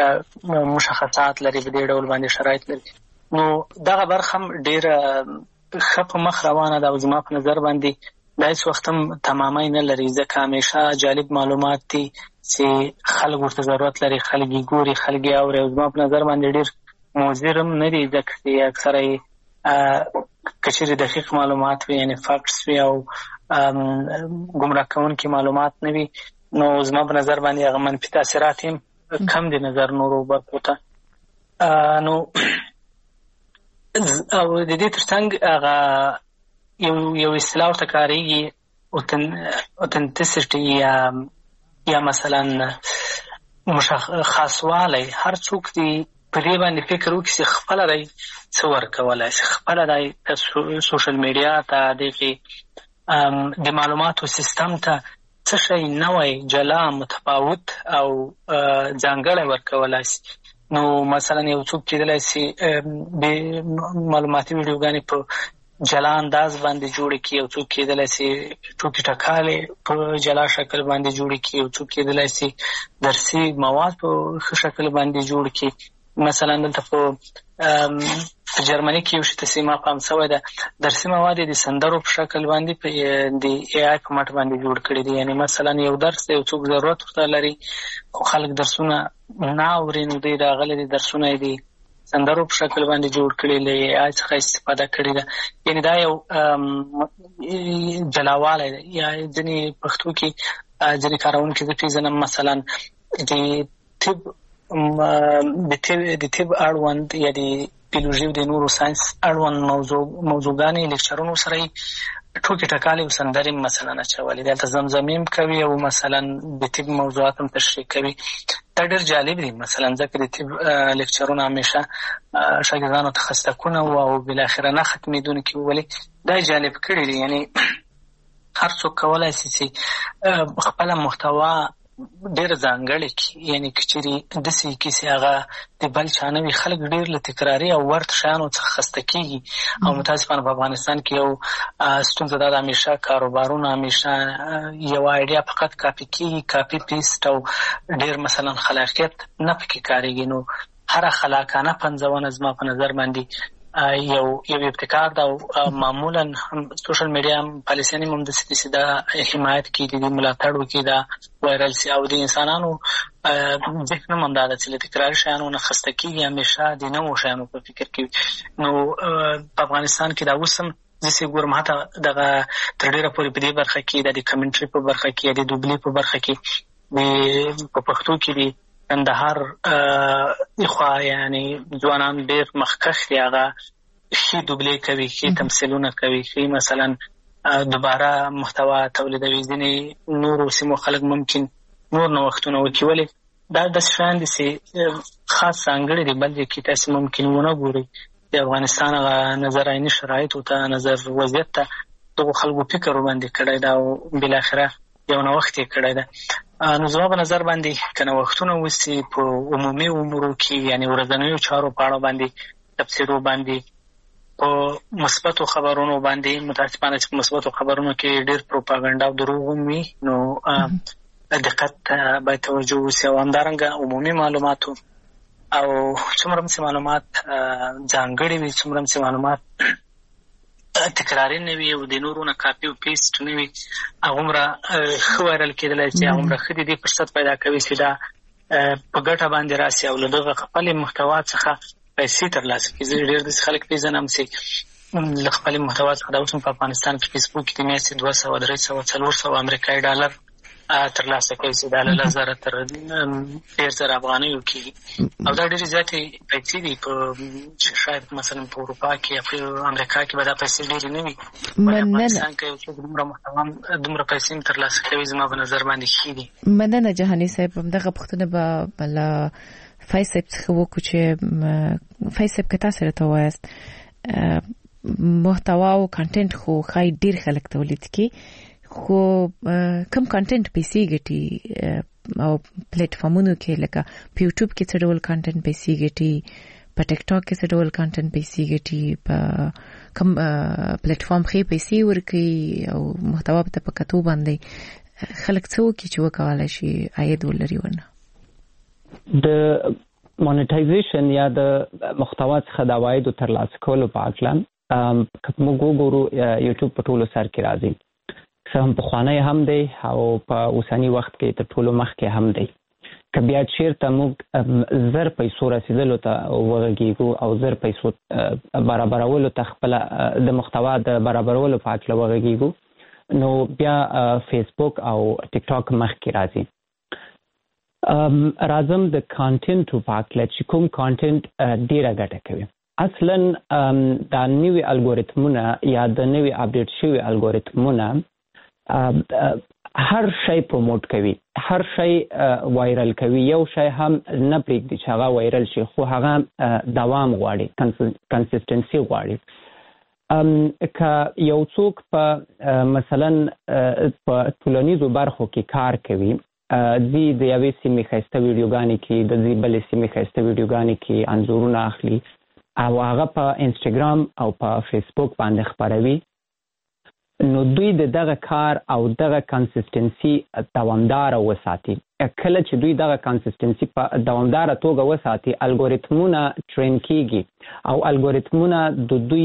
مشخصات لري په دې ډول باندې شرایط لري نو دغه برخه هم ډیره ښه په مخ روانه ده او زما په نظر باندې دا هیڅ وخت هم تمامای نه لري ځکه همیشه جالب معلومات دي چې خلک ورته ضرورت لري خلک یې ګوري خلک یې اوري او زما په نظر باندې ډېر مضر هم نه دي ځکه چې اکثره یې که چیرې دقیق معلومات وي یعنې فاکټس وي او ګمراه کوونکي معلومات نه وي نو زما په نظر باندې هغه منفي تاثیرات هم کم دي نظر نورو برخو ته نو او د دې ترڅنګ هغه یو یو اصطلاح ورته کارېږي اوتنټیسټي یا یا مثلا خاصوالی هر څوک دی په دې باندې فکر وکړي چې خپله دی څه ورکولی شي خپله دی سوشل میډیا ته دغې د معلوماتو سیستم ته څه شی نوی جلا متفاوت او ځانګړی ورکولای شي. نو مثلا یو څوک کېدلی شي د معلوماتي ویډیوګانې په جلا انداز باندې جوړې کړي، یو څوک کېدلی شي ټوکې ټکالې په جلا شکل باندې جوړې کړي، یو څوک کېدلی شي درسي مواد په ښه شکل باندې جوړ کړي. مثلا دلته په په جرمني کې یو شي ته سیما پام شوی ده، درسي مواد د سندرو په شکل باندې په د ای آی په مټ باندې جوړ کړي دي. یعنې مثلا یو درس یو څوک ضرورت ورته لري خو خلک درسونه نه اوري، نو دوی راغلي دي درسونه یې د سندرو په شکل باندې جوړ کړي، له ای آی څخه استفاده کړې ده. یعنې دا یو جلاوالی دی. یا ځینې پښتو کې ځینې کارونکي زه پېژنم مثلا د طب د طب د طب اړوند یا د بیولوژي او د نورو ساینس اړوند موضوع موضوعګانې لیکچرونو سره یې ټوکې ټکالې او سندرې مثلا اچولې. دلته زمزمې هم کوي او مثلا د طب موضوعات هم تشریح کوي. دا ډېر جالب دی. مثلا ځکه د طب لیکچرونه همیشه شاګردانو ته خستکونه وو او بالاخره نه ختمېدونکي وو، ولې دا یې جالب کړي دي. یعنې هر څوک کولی شي چې خپله محتوا ډېر ځانګړې کړي. یعنې که چېرې داسې یې کړي چې هغه د بل چا نه وي، خلک ډېر له تکراري او ورته شیانو څخه خسته کېږي. او متاسفانه په افغانستان کې یو ستونزه دا ده، همیشه کاروبارونه همیشه یو آیډیا فقط کاپي کېږي، کاپي پیسټ، او ډېر مثلا خلاقیت نه پکې کارېږي. نو هره خلاقانه پنځونه زما په نظر باندې یو یو ابتکار ده. او معمولا سوشل میډیا پالیسیانې هم داسې دي چې دا حمایت کړي دي، ملاتړ وکړي، دا وایرل شي. او د انسانانو ذهن هم همدا ده چې له تکراري شیانو نه خسته کېږي، همیشه د نوو شیانو په فکر کې. نو په افغانستان کې دا اوس هم زه ګورم حتی دغه تر ډېره پورې په دې برخه کې د کمنټري په برخه کې یا د دوبلې په برخه کې په پښتو کې دي کندهار خوا یعنې ځوانان ډېر مخکښ دي، هغه ښې دوبلې کوي، ښې تمثیلونه کوي، ښې مثلا دوباره محتوا تولیدوي. ځینې نورو سیمو خلک ممکن نور نوښتونه وکړي، ولې دا داسې شیان دي چې خاص ځانګړي دي، بل ځای کې تاسې ممکن ونه ګورئ. د افغانستان هغه نظر عیني شرایطو ته، نظر وضعیت ته دغو خلکو فکر ورباندې کړی ده او بالاخره یو نوښت یې کړی ده. نو زما په نظر باندې که نوښتونه وسي په عمومي امورو کې، یعنې ورځنیو چارو په اړه باندې تبصرو باندې، په مثبتو خبرونو باندې، متاسفانه چې په مثبتو خبرونو کې ډېر پروپاګنډا او دروغ هم وي، نو دقت باید توجه وسي. او همدارنګه عمومي معلوماتو او څومره چې معلومات ځانګړي وي، څومره چې معلومات تکراري نه وي او د نورو نه کاپي او پیسټ نه وي، هغومره ښه وایرل کېدلی چې هغومره ښه د دې فرصت پیدا کوي چې دا په ګټه باندې راسي او له دغه خپلې محتوا څخه پیسې ترلاسه کړي. زه ډېر داسې خلک پېژنم چې له خپلې محتوا څخه دا اوس هم په افغانستان کې فیسبوک کې د میاشتې دوه سوه درې سوه څلور سوه امریکایي ډالر ترلاسه کوي چې دا له لس زره تر ډېر زره افغانیو کېږي. او دا ډېرې زیاتې پیسې دي په شاید مثلا په اروپا کې یا په امریکا کې به دا پیسې ډېرې نه وي. افغانستان کې یو څوک دومره محتوا دومره پیسې هم ترلاسه کوي، زما په نظر باندې ښې دي. مننه جهاني صاحب. همدغه پوښتنه به له فیض صاحب څخه وکړو چې فیض صاحب که تاسې راته ووایاست محتوا او کانټینټ خو ښایي ډېر خلک تولید کړي، خو کم کانټینټ پیسې ګټي او پلیټ فارمونو کې لکه په یوټیوب کې څه ډول کانټینټ پیسې ګټي، په ټیک ټاک کې څه ډول کانټینټ پیسې ګټي، په کم پلیټ فارم ښې پیسې ورکوي او محتوا ته په کتو باندې خلک څه وکړي چې وکولای شي عاید ولري ورنه؟ د مونیټایزیشن یا د محتوا څخه د عوایدو ترلاسه کولو په هکله که موږ وګورو یوټیوب په ټولو سر کې راځي، څه هم پخوانی هم دی او په اوسني وخت کې تر ټولو مخکې هم دی. که بیا چېرته موږ زر پیسو رسېدلو ته وغږېږو او زر پیسو برابرولو ته خپله د محتوا د برابرولو په هکله وغږېږو، نو بیا فیسبوک او ټیک ټاک مخکې راځي. راځم د کانټینټو په هکله چې کوم کانټینټ ډېره ګټه کوي. اصلا دا نوي الګوریتمونه یا د نوي اپډیټ شوي الګوریتمونه هر شی پروموټ کوي، هر شی وایرل کوي. یو شی هم نه پرېږدي چې هغه وایرل شي، خو هغه دوام غواړي، کنسیسټنسي غواړي. که یو څوک په مثلا په ټولنیزو برخو کې کار کوي، دی د یوې سیمې ښایسته ویډیوګانې کې د دې بلې سیمې ښایسته ویډیوګانې کې انځورونه اخلي او هغه په انسټاګرام او په فیسبوک باندې خپروي، نو دوی د دغه کار او دغه کنسیستنسي دوامداره وساتي. کله چې دوی دغه کنسیستنسي په دوامداره توګه وساتي، الګوریتمونه ټرین کیږي او الګوریتمونه د دوی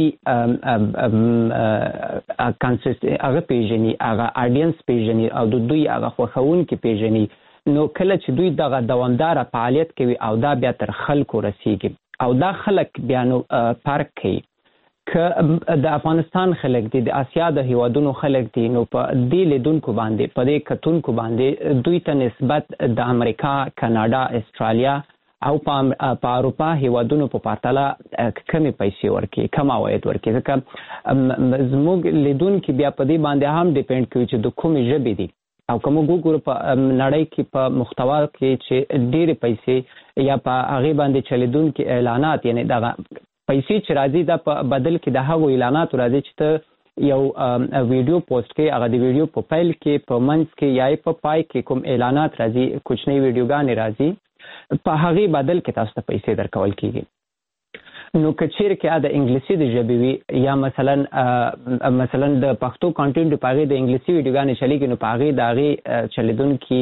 هغه پیژني، هغه اډینس پیژني او د دوی هغه خوښونکي پیژني. نو کله چې دوی دغه دوامداره فعالیت کوي او دا بیا تر خلکو رسیږي او دا خلک بیا نو فرق کوي که د افغانستان خلک دي، د آسیا د هیوادونو خلک دي، نو په دې لیدونکو باندې، په دې کتونکو باندې دوی ته نسبت د امریکا، کاناډا، استرالیا او په اروپا هیوادونو په پرتله کمې پیسې ورکوي، کم عواید ورکوي. ځکه زموږ لیدونکي بیا په دې باندې هم ډیپینډ کوي چې د کومې ژبې دي او که موږ وګورو په نړۍ کې په محتوا کې چې ډېرې پیسې یا په هغې باندې چلیدونکي اعلانات، یعنی دغه پیسې چې راځي دا په بدل کې د هغو اعلاناتو راځي چې ته یو ویډیو پوسټ کې، هغه د ویډیو په پیل کې، په منځ کې یا په پای کې کوم اعلانات راځي، کوچنۍ ویډیوګانې راځي، په هغې بدل کې تاسو ته پیسې درکول کېږي. نو که چیرې کې د انګلیسي د ژبې وي یا مثلا مثلا د پښتو کانټینټ په هغې د انګلیسي ویډیوګانې چلیږي، نو په هغې د هغې چلیدونکي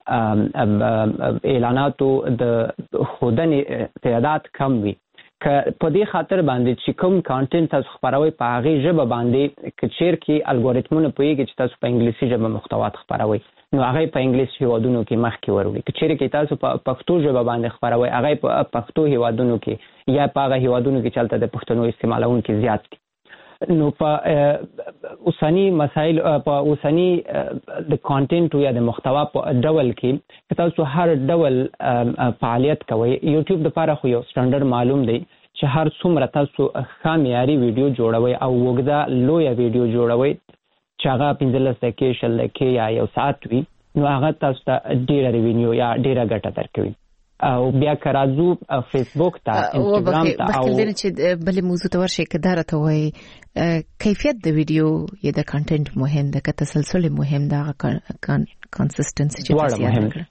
اعلاناتو د ښودنې تعداد کم وي. که په دې خاطر باندې چې کوم کانټینټ تاسو خپروئ په هغې ژبه باندې که چیر کې الګوریتمونه پوهېږي چې تاسو په انګلیسي ژبه محتوات خپروئ، نو هغه په انګلیس هیوادونو کې مخکې وروړي. که چیرې کې تاسو په پښتو ژبه باندې خپروئ، هغه په پښتو هیوادونو کې یا په هغه هیوادونو کې چې هلته د پښتنو استعمالونکي زیات دي. نو په اوسني مسایل، په اوسني د کانټینټ یا د محتوا په ډول کې که تاسو هر ډول فعالیت کوئ، یوټیوب دپاره خو یو سټنډرډ معلوم دی چې هر څومره تاسو ښه معیاري ویډیو جوړوئ او اوږده لویه ویډیو جوړوئ چې هغه پنځلس دقیقې، شل دقیقې یا یو ساعت وي، نو هغه تاسو ته ډېره ریوینیو یا ډېره ګټه درکوي. او بیا که راځو فیسبوک ته، انسټاګرام ته، او بخیل چې بلې موضوع ته ورشئ، که دا راته وایي کیفیت د ویډیو یا د کانټینټ مهم ده که تسلسل مهم ده، هغه کنسیسټنسي چې تاسو یاد کړه؟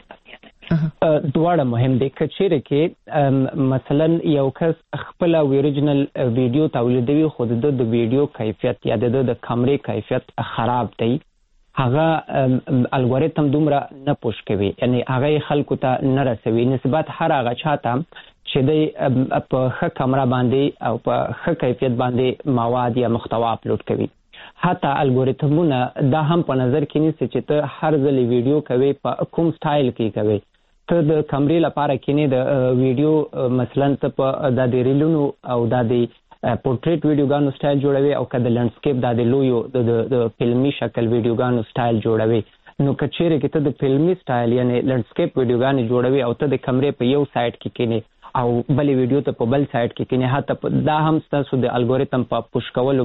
دواړه مهم دي. که چیرې کې مثلا یو کس خپله اوریجنل ویډیو تولیدوي خو د د ویډیو کیفیت یا د د کمرې کیفیت خراب دی، هغه الګوریتم دومره نه پوش کوي، یعنی هغه خلکو ته نه رسوي نسبت هر هغه چاته چې دی په ښه کمره باندې او په ښه کیفیت باندې مواد یا محتوا اپلوډ کوي. حتی الګوریتمونه دا هم په نظر کې نیسي چې ته هر ځل ویډیو کوي په کوم سټایل کې کوي. ته د کمرې لپاره کینې د ویډیو مثلا ته په د ریلونو او د پورټریټ ویډیوګانو سټایل جوړوي، او که د لینډسکیپ د لویو د فلمي شکل ویډیوګانو سټایل جوړوي، نو که چیرې کې ته د فلمي سټایل یعنی لینډسکیپ ویډیوګانې جوړوي او ته د کمرې په یو سایډ کې کینې او بلې ویډیو ته په بل سایډ کې کینې، حتی دا هم ستاسو د الګوریتم په پوش کولو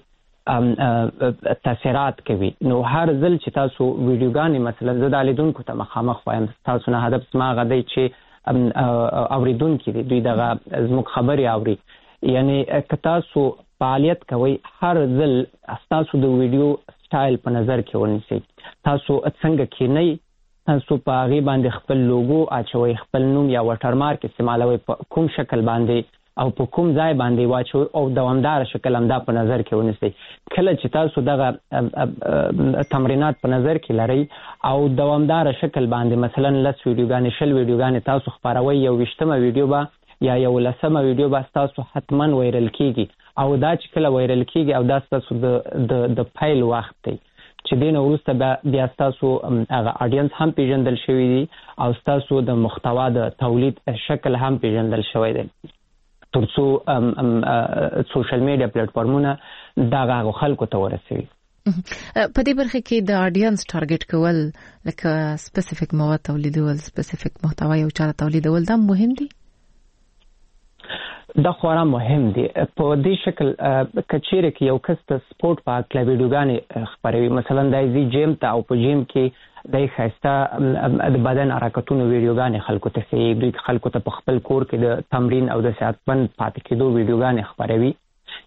باندې تاثیرات کوي. نو هر ځل چې تاسو ویډیوګانې مثلا زه د لیدونکو ته مخامخ وایم، تاسو نه هدف زما هغه دی چې اوریدونکي دي دوی دغه زموږ خبرې اوري، یعنی که تاسو فعالیت کوئ هر ځل تاسو د ویډیو سټایل په نظر کې ونیسئ. تاسو څنګه کینئ، تاسو په هغې باندې خپل لوګو اچوئ، خپل نوم یا واټرمارک استعمالوئ، په کوم شکل باندې او په کوم ځای باندې واچوئ او دوامداره شکل همدا په نظر کې ونیسئ. کله چې تاسو دغه تمرینات په نظر کې لرئ او دوامداره شکل باندې مثلا لس ویډیوګانې، شل ویډیوګانې تاسو خپروئ، یو ویشتمه ویډیو به یا یو لسمه ویډیو به ستاسو حتما وایرل کیږي، او دا چې کله وایرل کیږي او دا ستاسو د د پیل وخت دی چې دې نه وروسته بیا ستاسو هغه اډینس هم پیژندل شوي دي او ستاسو د محتوا د تولید شکل هم پیژندل شوی دی، تر څو سوشل میډیا پلیټفارمونه دغه خلکو ته ورسوي. په دې برخه کې د اډینس ټارګټ کول، لکه سپیسیفیک مواد تولیدول، سپیسیفیک محتوا یو چا تولیدول، دا مهم دي. دا خورا مهم دی. په دې شکل که چیرې کې یو کس ته سپورټ په هکله ویډیوګانې خپروي، مثلا دی ځي جیم ته او په جیم کې دی ښایسته د بدن حرکتونو ویډیوګانې خلکو ته ښیي، دوی خلکو ته په خپل کور کې د تمرین او د صحتمند پاتې کېدو ویډیوګانې خپروي،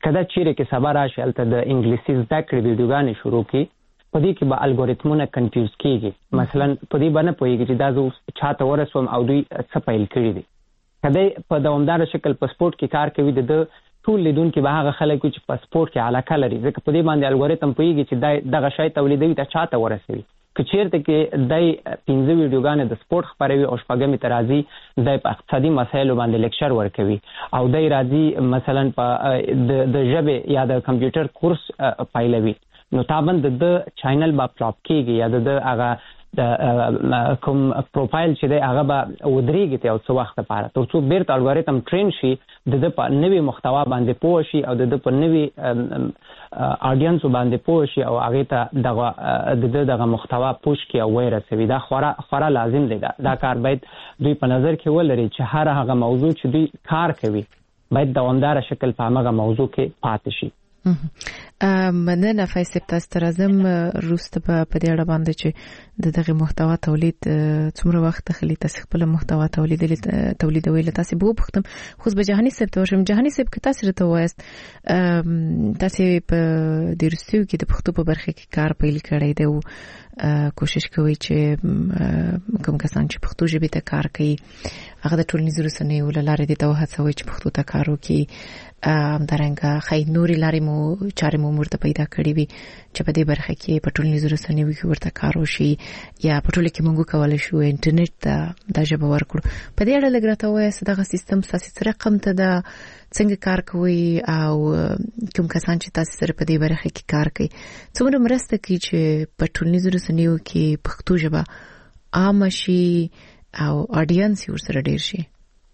کله چیرې کې سبا راشي الته د انګلیسي زده کړې ویډیوګانې شروع کی په دې کې به الګوریتمونه کنفیوز کیږي مثلا په دې باندې پوهیږي چې دا زه چاته ورسوم او دوی څه پیل کړی دي کله په دوامدار شکل پاسپورت کې کار کوي د ټول لیدونکو به هغه خلک چې پاسپورت کې علاقه لري ځکه په دې باندې الګوریتم پوهیږي چې دغه شی تولیدوي ته چاته ورسوي که چیرته کې دای پنځه ویډیوګانې د سپورت خبروي او شپږمې ترازی د اقتصادي مسایلو باندې لیکچر ورکوي او دای راځي مثلا په د ژبې یا د کمپیوټر کورس پایلوي نو تابند د چینل با پلاپ کیږي یا د هغه د کوم پروفایل چې دی هغه به ودرېږي ته او څو وخت لپاره تر څو بیرته الګوریتم ټرین شي د د په نوې محتوا باندې پوه شي او د د په نوې اډینس باندې پوه شي او هغه ته دغه د دغه محتوا پوښ کی او ورسوي دا خورا خورا لازم دی دا کار باید دوی په نظر کې ولري چې هر هغه موضوع چې دوی کار کوي باید دوامدار شکل په هغه موضوع کې پاتې شي. مننه فیصل تاسو ته راځم روسته په دې اړه باندې چې د دغه محتوا تولید څومره وخت خلی تاسو خپل محتوا تولید تولیدوي تاسو به وختم خو به جهاني صاحب ته ورشم جهاني صاحب که تاسو ته وایست تاسو په د روسیو کې د پښتو په برخه کې کار پیل کړی دی او کوشش کوي چې کوم کسان چې پښتو ژبه ته کار کوي هغه د ټولنیزو رسنیو لاره دي ته هڅوي چې پښتو ته کار وکړي همدارنګه خی نوري لارې مو چارې مو مرته پیدا کړې وي چې په دې برخه کې په ټولنیزو رسنیو کې ورته کار وشي یا په ټوله کې موږ کولای شو انټرنیټ ته د ژبه ورکړو په دې اړه لګراته وایي دغه سیستم ساسي رقم ته د څنګه کار کوي او کوم کسان چې تاسو سره په دې برخه کې کار کوي څومره مرسته کوي چې په ټولنیزو رسنیو کې پښتو ژبه عام شي او اډینس یې ورسره ډیر شي.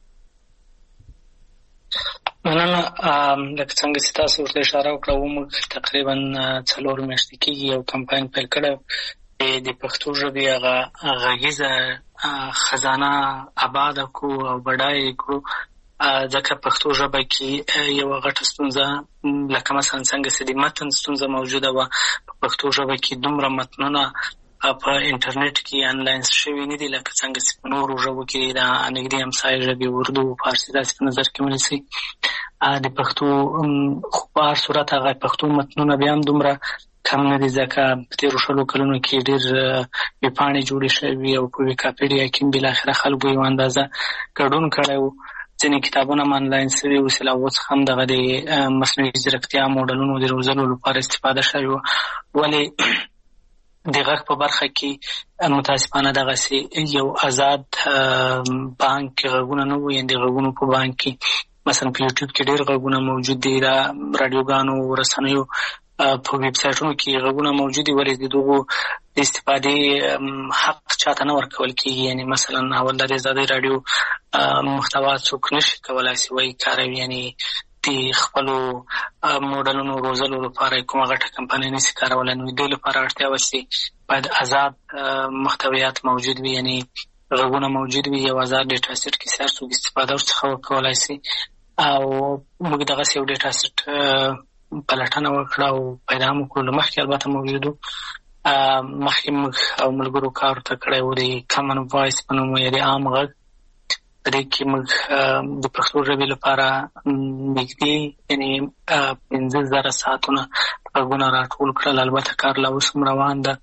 مننه لکه څنګه چې تاسو ورته اشاره وکړه موږ تقریبا څلور میاشتې کېږي یو کمپاین پیل کړی د پښتو ژبې هغه غږیزه خزانه آباد کو او بډای کو ځکه پښتو ژبه کې یو غټه ستونزه لکه مثلا څنګه چې د متن ستونزه موجوده وه په پښتو ژبه کې دومره متنونه په انټرنیټ کې انلاین شوي نه دي لکه څنګه چې په نورو ژبو کې د نږدې همسایه ژبې اردو فارسي داسې په نظر کې ونیسئ د پښتو خو په هر صورت هغه پښتو متنونه بیا هم دومره کم نه دي ځکه په تېرو شلو کلونو کې ډېر ویبپاڼې جوړې شوي او په ویکیپیډیا کې بالاخره خلکو یو اندازه ګډون کړی و ځینې کتابونه هم انلاین شوي اوس لا اوس هم دغه د مصنوعي ځیرکتیا موډلونو د روزلو لپاره استفاده شوې وه ولې د غږ په برخه کې متاسفانه دغسې یو آزاد بانک غږونه نه وو یعنې د غږونو په بانک کې مثلا په یوټیوب کې ډېر غږونه موجود دي د راډیوګانو رسنیو په ویب سایټونو کې غږونه موجود دي ولې د دغو د استفادې حق چاته نه ورکول کېږي یعنې مثلا اول د ازادۍ راډیو محتوا څوک نشي کولی چې وایي کاروي یعنې د خپلو موډلونو روزلو لپاره کومه غټه کمپنۍ نشي کارولی نو دوی لپاره اړتیا وه چې باید آزاد محتویات موجود وي یعنې غږونه موجود وي یو آزاد ډیټا سیټ کې چې هر څوک استفاده ورڅخه وکولی شي او موږ دغسې یو ډیټا سیټ پلټنه وکړه او پیدا مو کړو له مخکې البته موجود و مخکې موږ او ملګرو کار ورته کړی و د کامن وایس په نوم یا د عام غږ په دې کې موږ د پښتو ژبې لپاره نږدې یعنې پنځه زره ساعتونه غږونه راټول کړل البته کار لا اوس هم روان ده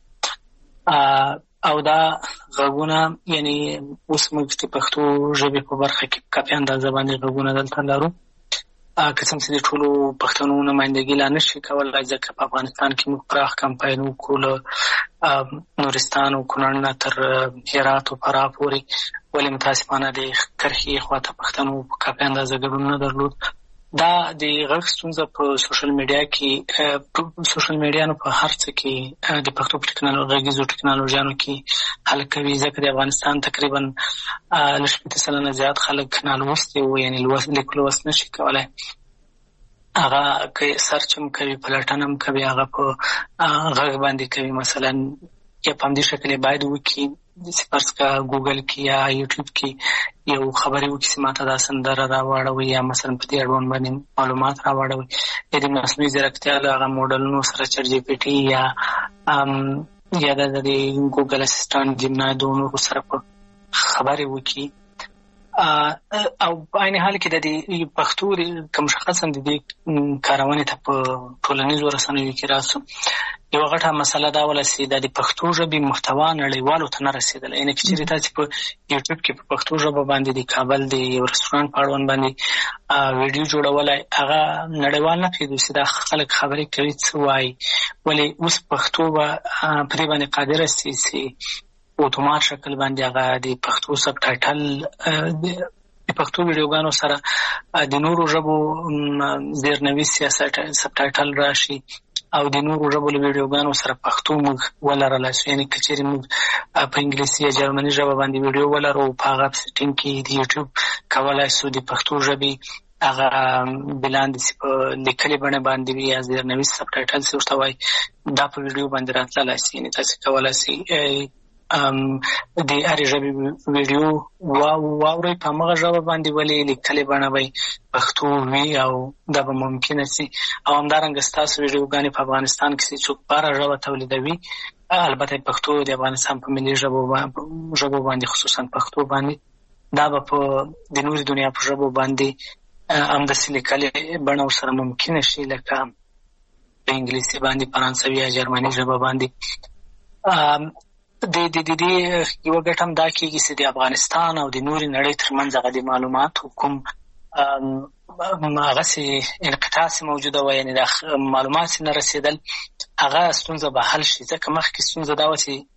او دا غږونه یعنې اوس موږ د پښتو ژبې په برخه کې کافي اندازه باندې غږونه دلته لرو که څنګه چې د ټولو پښتنو نمایندګي لا نشي کولی ځکه په افغانستان کې موږ پراخ کمپاین وکړو له نورستان او کونړ نه تر هرات او فراه پورې ولې متاسفانه د کرښې خواته پښتنو په کافي اندازه ګډون نه درلود دا د غږ ستونزه په سوشل میډیا کې سوشل میډیا نو په هر څه کې د پښتو په ټکنالوژي غږیزو ټکنالوژیانو کې حل کوي ځکه د افغانستان تقریبا له شپېته سلنه زیات خلک نالوستي وو یعنې لیک لوست نشي کولی هغه که سرچ هم کوي پلټنه هم کوي هغه په غږ باندې کوي مثلا یا په همدې شکل یې باید وکړي فرض که ګوګل کې یا یوټیوب کې یو خبرې وکړي چې ماته دا سندره راواړوي یا مثلا په دې اړوند باندې معلومات راواړوي یا د مصنوعي ځیرکتیا له هغه موډلونو سره چټ جی پي ټي یا یا د ګوګل اسسټنټ جیمنای د نورو سره په خبرې وکړي او په عین حال کې د دې پښتو کوم شخص هم د دې کارونې ته په ټولنیزو رسنیو کې راسو یو غټه مسله دا ولسی د پښتو ژبې محتوا نړیوالو ته نه رسیدل. یعنې که چېرې تاسې په یوټیوب کې په پښتو ژبه باندې د کابل د یو رستورانټ په اړوند باندې ویډیو جوړولی هغه نړیوال نه پوهېدو چې دا خلک خبرې کوي څه وایي. ولې اوس پښتو به په دې باندې قادره سي چې اتومات شکل باندې هغه د پښتو سب ټایټل د پښتو ویډیوګانو سره د نورو ژبو زیرنویس سیاست سب ټایټل راشي او د نورو ژبو له ویډیوګانو سره پښتو موږ ولرلی شو. یعنې که چېرې موږ په انګلیسي یا جرمني ژبه باندې ویډیو ولرو په هغه سیټینګ کې د یوټیوب کولی شو د پښتو ژبې هغه بلاندې په لیکلې بڼه باندې وي یا زیرنویس سب ټایټل چې ورته وایي دا په ویډیو باندې راتللی شي. یعنې تاسې کولی شئ د هرې ژبې ویډیو واورئ په همغه ژبه باندې ولې لیکلې بڼه به پښتو وي او دا به ممکنه سي. او همدارنګه ستاسو ویډیوګانې په افغانستان کې څوک په هره ژبه تولیدوي البته پښتو د افغانستان په ملي ژبو باندې خصوصا پښتو باندې دا به په د نورې دنیا په ژبو باندې همداسې لیکلې بڼه ورسره ممکنه شي لکه په انګلیسي باندې فرانسوي یا جرمني ژبه باندې. د د د د یو ګټم دا کېږي چې د افغانستان او د نورې نړۍ ترمنځ هغه د معلوماتو کوم هغسې انقطاع چې موجوده وه یعنې د معلومات چې نه رسېدل هغه ستونزه به حل شي. ځکه مخکې ستونزه دا وه چې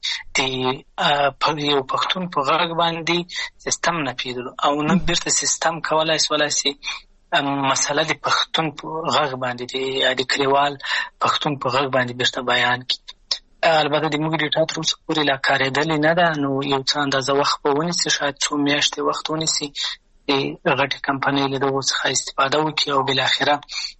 د یو پښتون په غږ باندې سیستم نه پوهېدلو او نن بېرته سیستم کولی سولی شي مسله د پښتون په غږ باندې د کلیوال پښتون په غږ باندې بېرته بیان کړي. البته د موږ ډیټا تر اوسه پورې لا کارېدلې نه ده نو یو څه اندازه وخت به ونیسي شاید څو میاشتې وخت ونیسي د غټې کمپنۍ له دغو څخه استفاده وکړي او بالاخره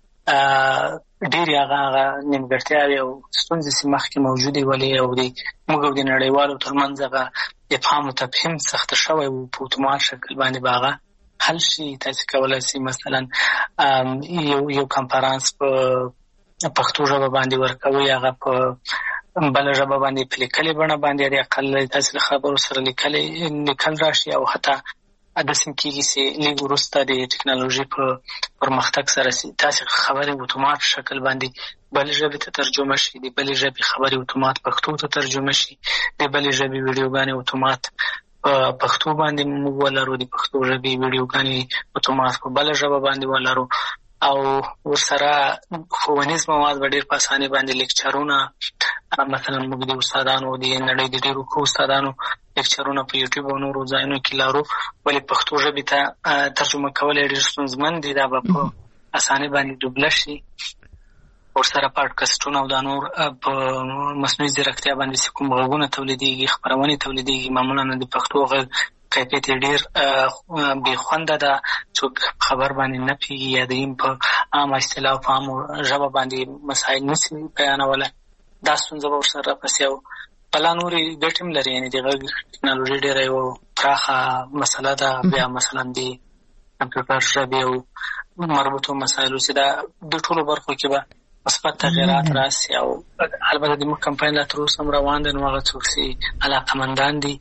ډېرې هغه هغه نیمګړتیاوې او ستونزې چې مخکې موجودې ولې او د موږ او د نړیوالو ترمنځ هغه افهام و تفهیم سخته شوی و په اتومات شکل باندې به هغه حل شي. تاسې کولی شئ مثلا یو یو کنفرانس په پښتو ژبه باندې ورکوئ هغه په بله ژبه باندې په لیکلې بڼه باندې د اقل داسې د خبرو سره لیکل راشي او حتی داسې هم کېږي چې لږ وروسته د ټکنالوژي په پرمختګ سره داسې خبرې اتومات شکل باندې بلې ژبې ته ترجمه شي د بلې ژبې خبرې اتومات پښتو ته ترجمه شي د بلې ژبې ویډیوګانې اتومات په پښتو باندې موږ ولرو د پښتو ژبې ویډیوګانې اتومات په بله ژبه باندې ولرو او ورسره ښوونیز مواد به ډېر په اسانۍ باندې لیکچرونه مثلا موږ د استادانو د نړۍ د ډېرو ښو استادانو لیکچرونه په یوټیوب او نورو ځایونو کې لرو ولې پښتو ژبې ته ترجمه کول یې ډېر ستونزمن دي دا به په اسانۍ باندې دوبله شي. ورسره پاډکاسټونه او دا نور په مصنوعي ځیرکتیا باندې چې کوم غږونه تولیدېږي خپرونې تولیدېږي معمولا د پښتو غږ کیفیت یې ډېر بې خونده ده څوک خبر باندې نه پوهېږي یا د ایم په عامه اصطلاح په عامو ژبه باندې مسایل نشي بیانولی دا ستونزه به ورسره راپسې او بلا نورې ګټې هم لري. یعنې د غږ ټکنالوژي ډېره یوه پراخه مسله ده. بیا مثلا د کمپیوټر ژبې او مربوطو مسایلو چې دا د ټولو برخو کې به مثبت تغیرات راسي او البته د موږ کمپاین لا تر اوسه هم روان دی نو هغه څوک چې علاقمندان دي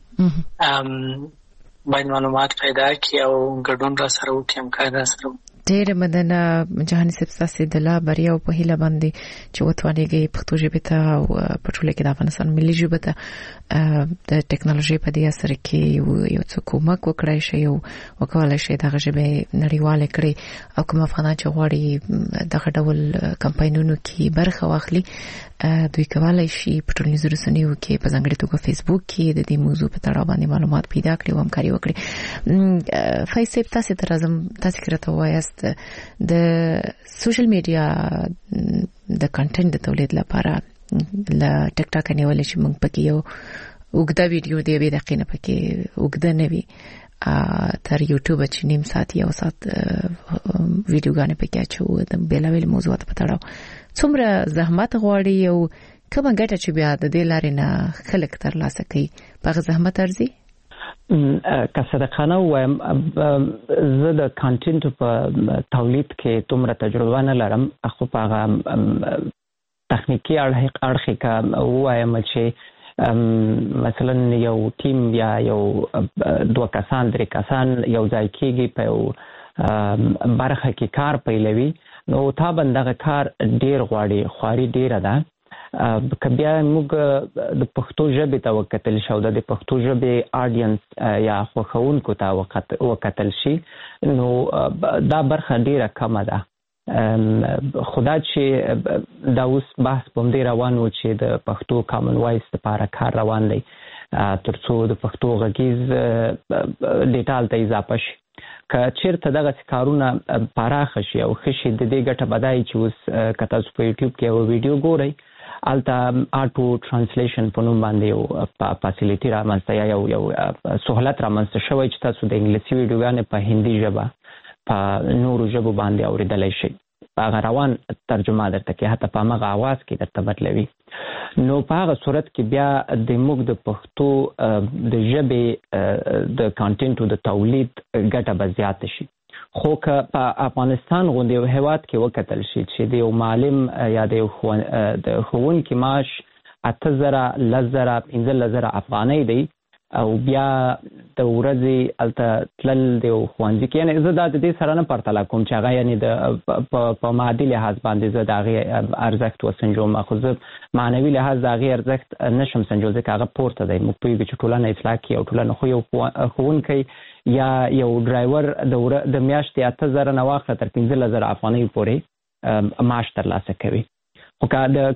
باید معلومات پیدا کړي او ګډون را سره وکړي همکاري را سره وکړي. ډېره مننه جهاني صاحب ستاسې د لا بریا او په هیله باندې چې وتوانېږئ پښتو ژبې ته او په ټوله کې د افغانستان ملي ژبه ته د ټکنالوژۍ په دې اثر کې یو څه کومک وکړای شي او وکولای شي دغه ژبې نړیواله کړي او کوم افغانان چې غواړي دغه ډول کمپاینونو کې برخه واخلي دوی کولای شي په ټولنیزو رسنیو کې په ځانګړې توګه فیسبوک کې د دې موضوع په تړاو باندې معلومات پیدا کړي او همکاري وکړي. فایز صاحب تاسو ته راځم تاسو کړه وایاست د سوشل میډیا د کنټینټ د تولید لپاره ل ټیک ټاک نیول چې موږ پکې یو وګدا ویډیو دی به دقیقه پکې وګدا نه وي تر یوټیوب چې نیم ساعت یا ساعت ویډیوګانې پکې اچو د بیلابل موضوعات په تړاو څومره زحمت غواړي او کومه ګټه چې بیا د دې لارې نه خلک ترلاسه کوي په زحمت ارزي؟ که صدقانه وایم زه د کانټینټ په تولید کې دومره تجربه نه لرم خو په هغه تخنیکي اړخ کې وایم چې مثلا یو ټیم یا یو دوه کسان درې کسان یو ځای کېږي په یو برخه کې کار پیلوي نو تا بندغه کار ډیر غواړي خواري ډیره ده که بیا موږ د پښتو ژبې ته وکتل شو د پښتو ژبې آډینس یا خوښونکو ته وکتل شي نو دا برخه ډیره کمه ده خدا چې دا اوس بحث په همدې روان و چې د پښتو کامن وایس لپاره کار روان دی ترڅو د پښتو غږیز ډیټا ته اضافه شي که چیرته دغه کارونه پراخه شي او ښه شي د دې ګټه به دا وي چې اوس که تاسو په یوټیوب کې یو ویډیو ګورئ الته آټو ترانسلیشن په نوم باندې یو فاسیلیټي رامنځته یا یو یو سهولت رامنځته شوی چې تاسو د انګلیسي ویډیوګانې په هندي ژبه په نورو ژبو باندې اورېدلی شئ په هغه روان ترجمه درته کوي حتی په همغه اواز کې درته بدلوي نو په هغه صورت کې بیا د موږ د پښتو د ژبې د کانټینټو د تولید ګټه به زیاته شي خو که په افغانستان غوندې یو هېواد کې وکتل شي چې د یو معلم یا د یو ښوونکي معاش اته زره لس زره پنځلس زره افغانۍ دی او بیا د ورځې هلته تلل د یو ښوونځي کې یعنې زه دا د دې سره نه پرتله کوم چې هغه یعنې د په مادي لحاظ باندې زه د هغې ارزښت وسنجوم خو زه معنوي لحاظ د هغې ارزښت نشم سنجول ځکه هغه پورته دی موږ پوهېږو چې ټولنه اصلاح کړي او ټولنه خو یو ښوونکی یا یو ډرایور د میاشتې اته زره نه واخله تر پنځلس زره افغانۍ پورې معاش ترلاسه کوي خو که د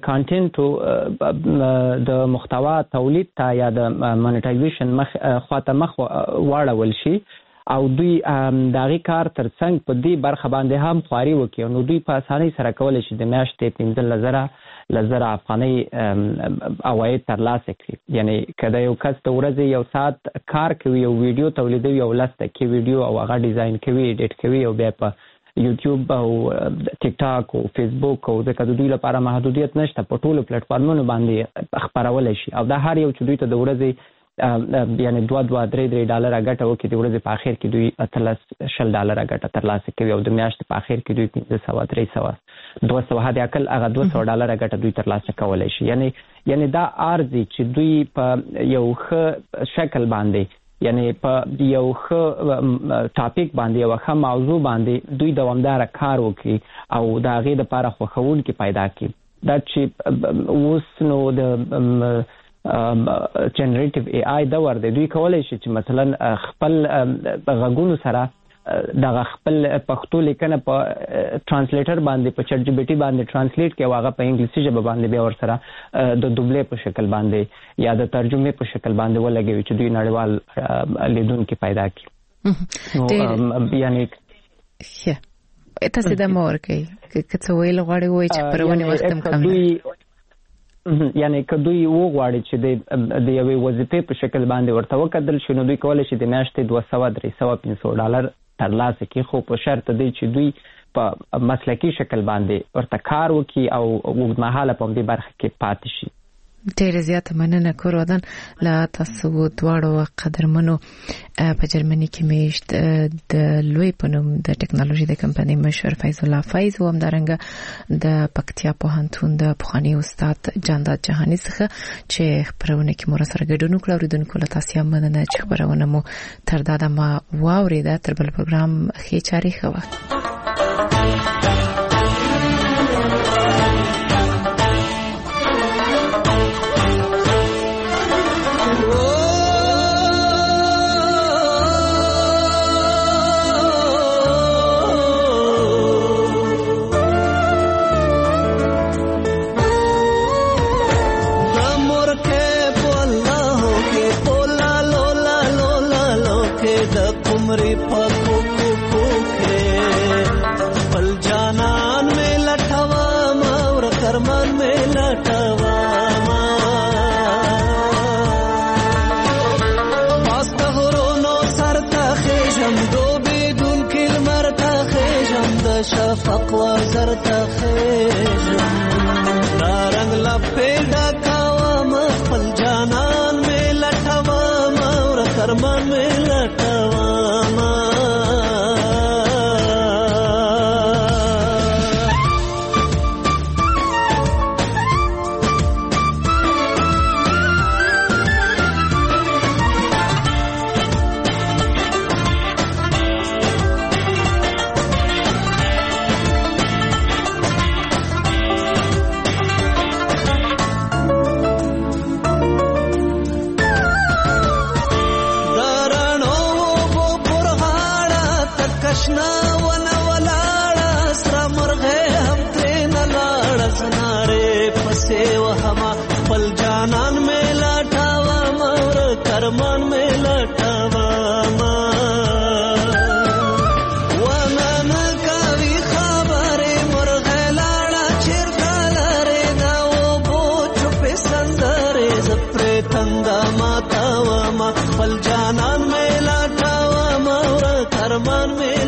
کانټینټو د محتوا تولید ته یا د مانیټایزیشن مخ خواته مخ واړول شي او دوی د هغې کار تر څنګ په دې برخه باندې هم خواري وکړي نو دوی په اسانۍ سره کولی شي د میاشتې پنځلس زره لس زره افغانۍ عواید ترلاسه کړي یعنې که د یو کس د ورځې یو ساعت کار کوي یو ویډیو تولیدوي یو لس دقیقې ویډیو او هغه ډیزاین کوي ایډیټ کوي او بیا په یوټیوب او ټیک ټاک او فیسبوک او ځکه د دوی لپاره محدودیت نشته په ټولو پلیټفارمونو باندې خپرولی شي او دا هر یو چې دوی ته د ورځې یعنې دوه دوه درې درې ډالره ګټه وکړي د ورځې په اخر کې دوی اتلس شل ډالره ګټه ترلاسه کوي او د میاشتې په اخر کې دوی پنځه سوه درې سوه دوه سوه حد اقل هغه دوه سوه ډالره ګټه دوی ترلاسه کولی شي یعنې یعنې دا ارزي چې دوی په یو ښه شکل باندې یعنې په یو ښه ټاپک باندې یوه ښه موضوع باندې دوی دوامداره کار وکړي او د هغې دپاره خوښوونکي پیدا کړي دا چې اوس نو د جنریټیو ای آی دور دی دوی کولی شي چې مثلا خپل غږونو سره دغه خپل پښتو لیکنه په ټرانسلیټر باندې په چټ جی پی ټي باندې ټرانسلیټ کړي او هغه په انګلیسي ژبه باندې بیا ورسره د دوبلې په شکل باندې یا د ترجمې په شکل باندې ولګوي چې دوی نړیوال لیدونکي پیدا کړي یعنې تاسې دا مه ورکوئ که څه ویل غواړئ ووایئ چې پرونې وخت هم کم دی یعنې که دوی وغواړي چې د یوې وظیفې په شکل باندې ورته وکتل شي نو دوی کولی شي د میاشتې دوه سوه درې سوه پنځه سوه ډالر ترلاسه کړي خو په شرط دی چې دوی په مسلکي شکل باندې ورته کار وکړي او اوږدمهاله په همدې برخه کې پاتې شي ډېره زیاته مننه کور ودان له تاسو دواړو قدرمنو په جرمني کې میشت د لوی په نوم د ټکنالوژي د کمپنۍ مشر فیض الله فیض او همدارنګه د پکتیا پوهنتون د پخوانی استاد جانداد جهاني څخه چې خبرونه کې مور سره ګډون وکړو اوریدونکو له تاسو مننه چې خبرونه مو تر دا دمه واوریده تر بل پروګرام خې چاري خو شفق وزر تخیجم دارنگ لپیدا کاوام خپل جانان میں لٹوام اور کرمان میں لٹوام کرمان میں لٹوا ما ونن کوي خبره مرغه لاړه چیرته لري دا و بو چپ سندره زپره تندا ماتا و ما خپل جانان میں لټوا ما ور کرمان میں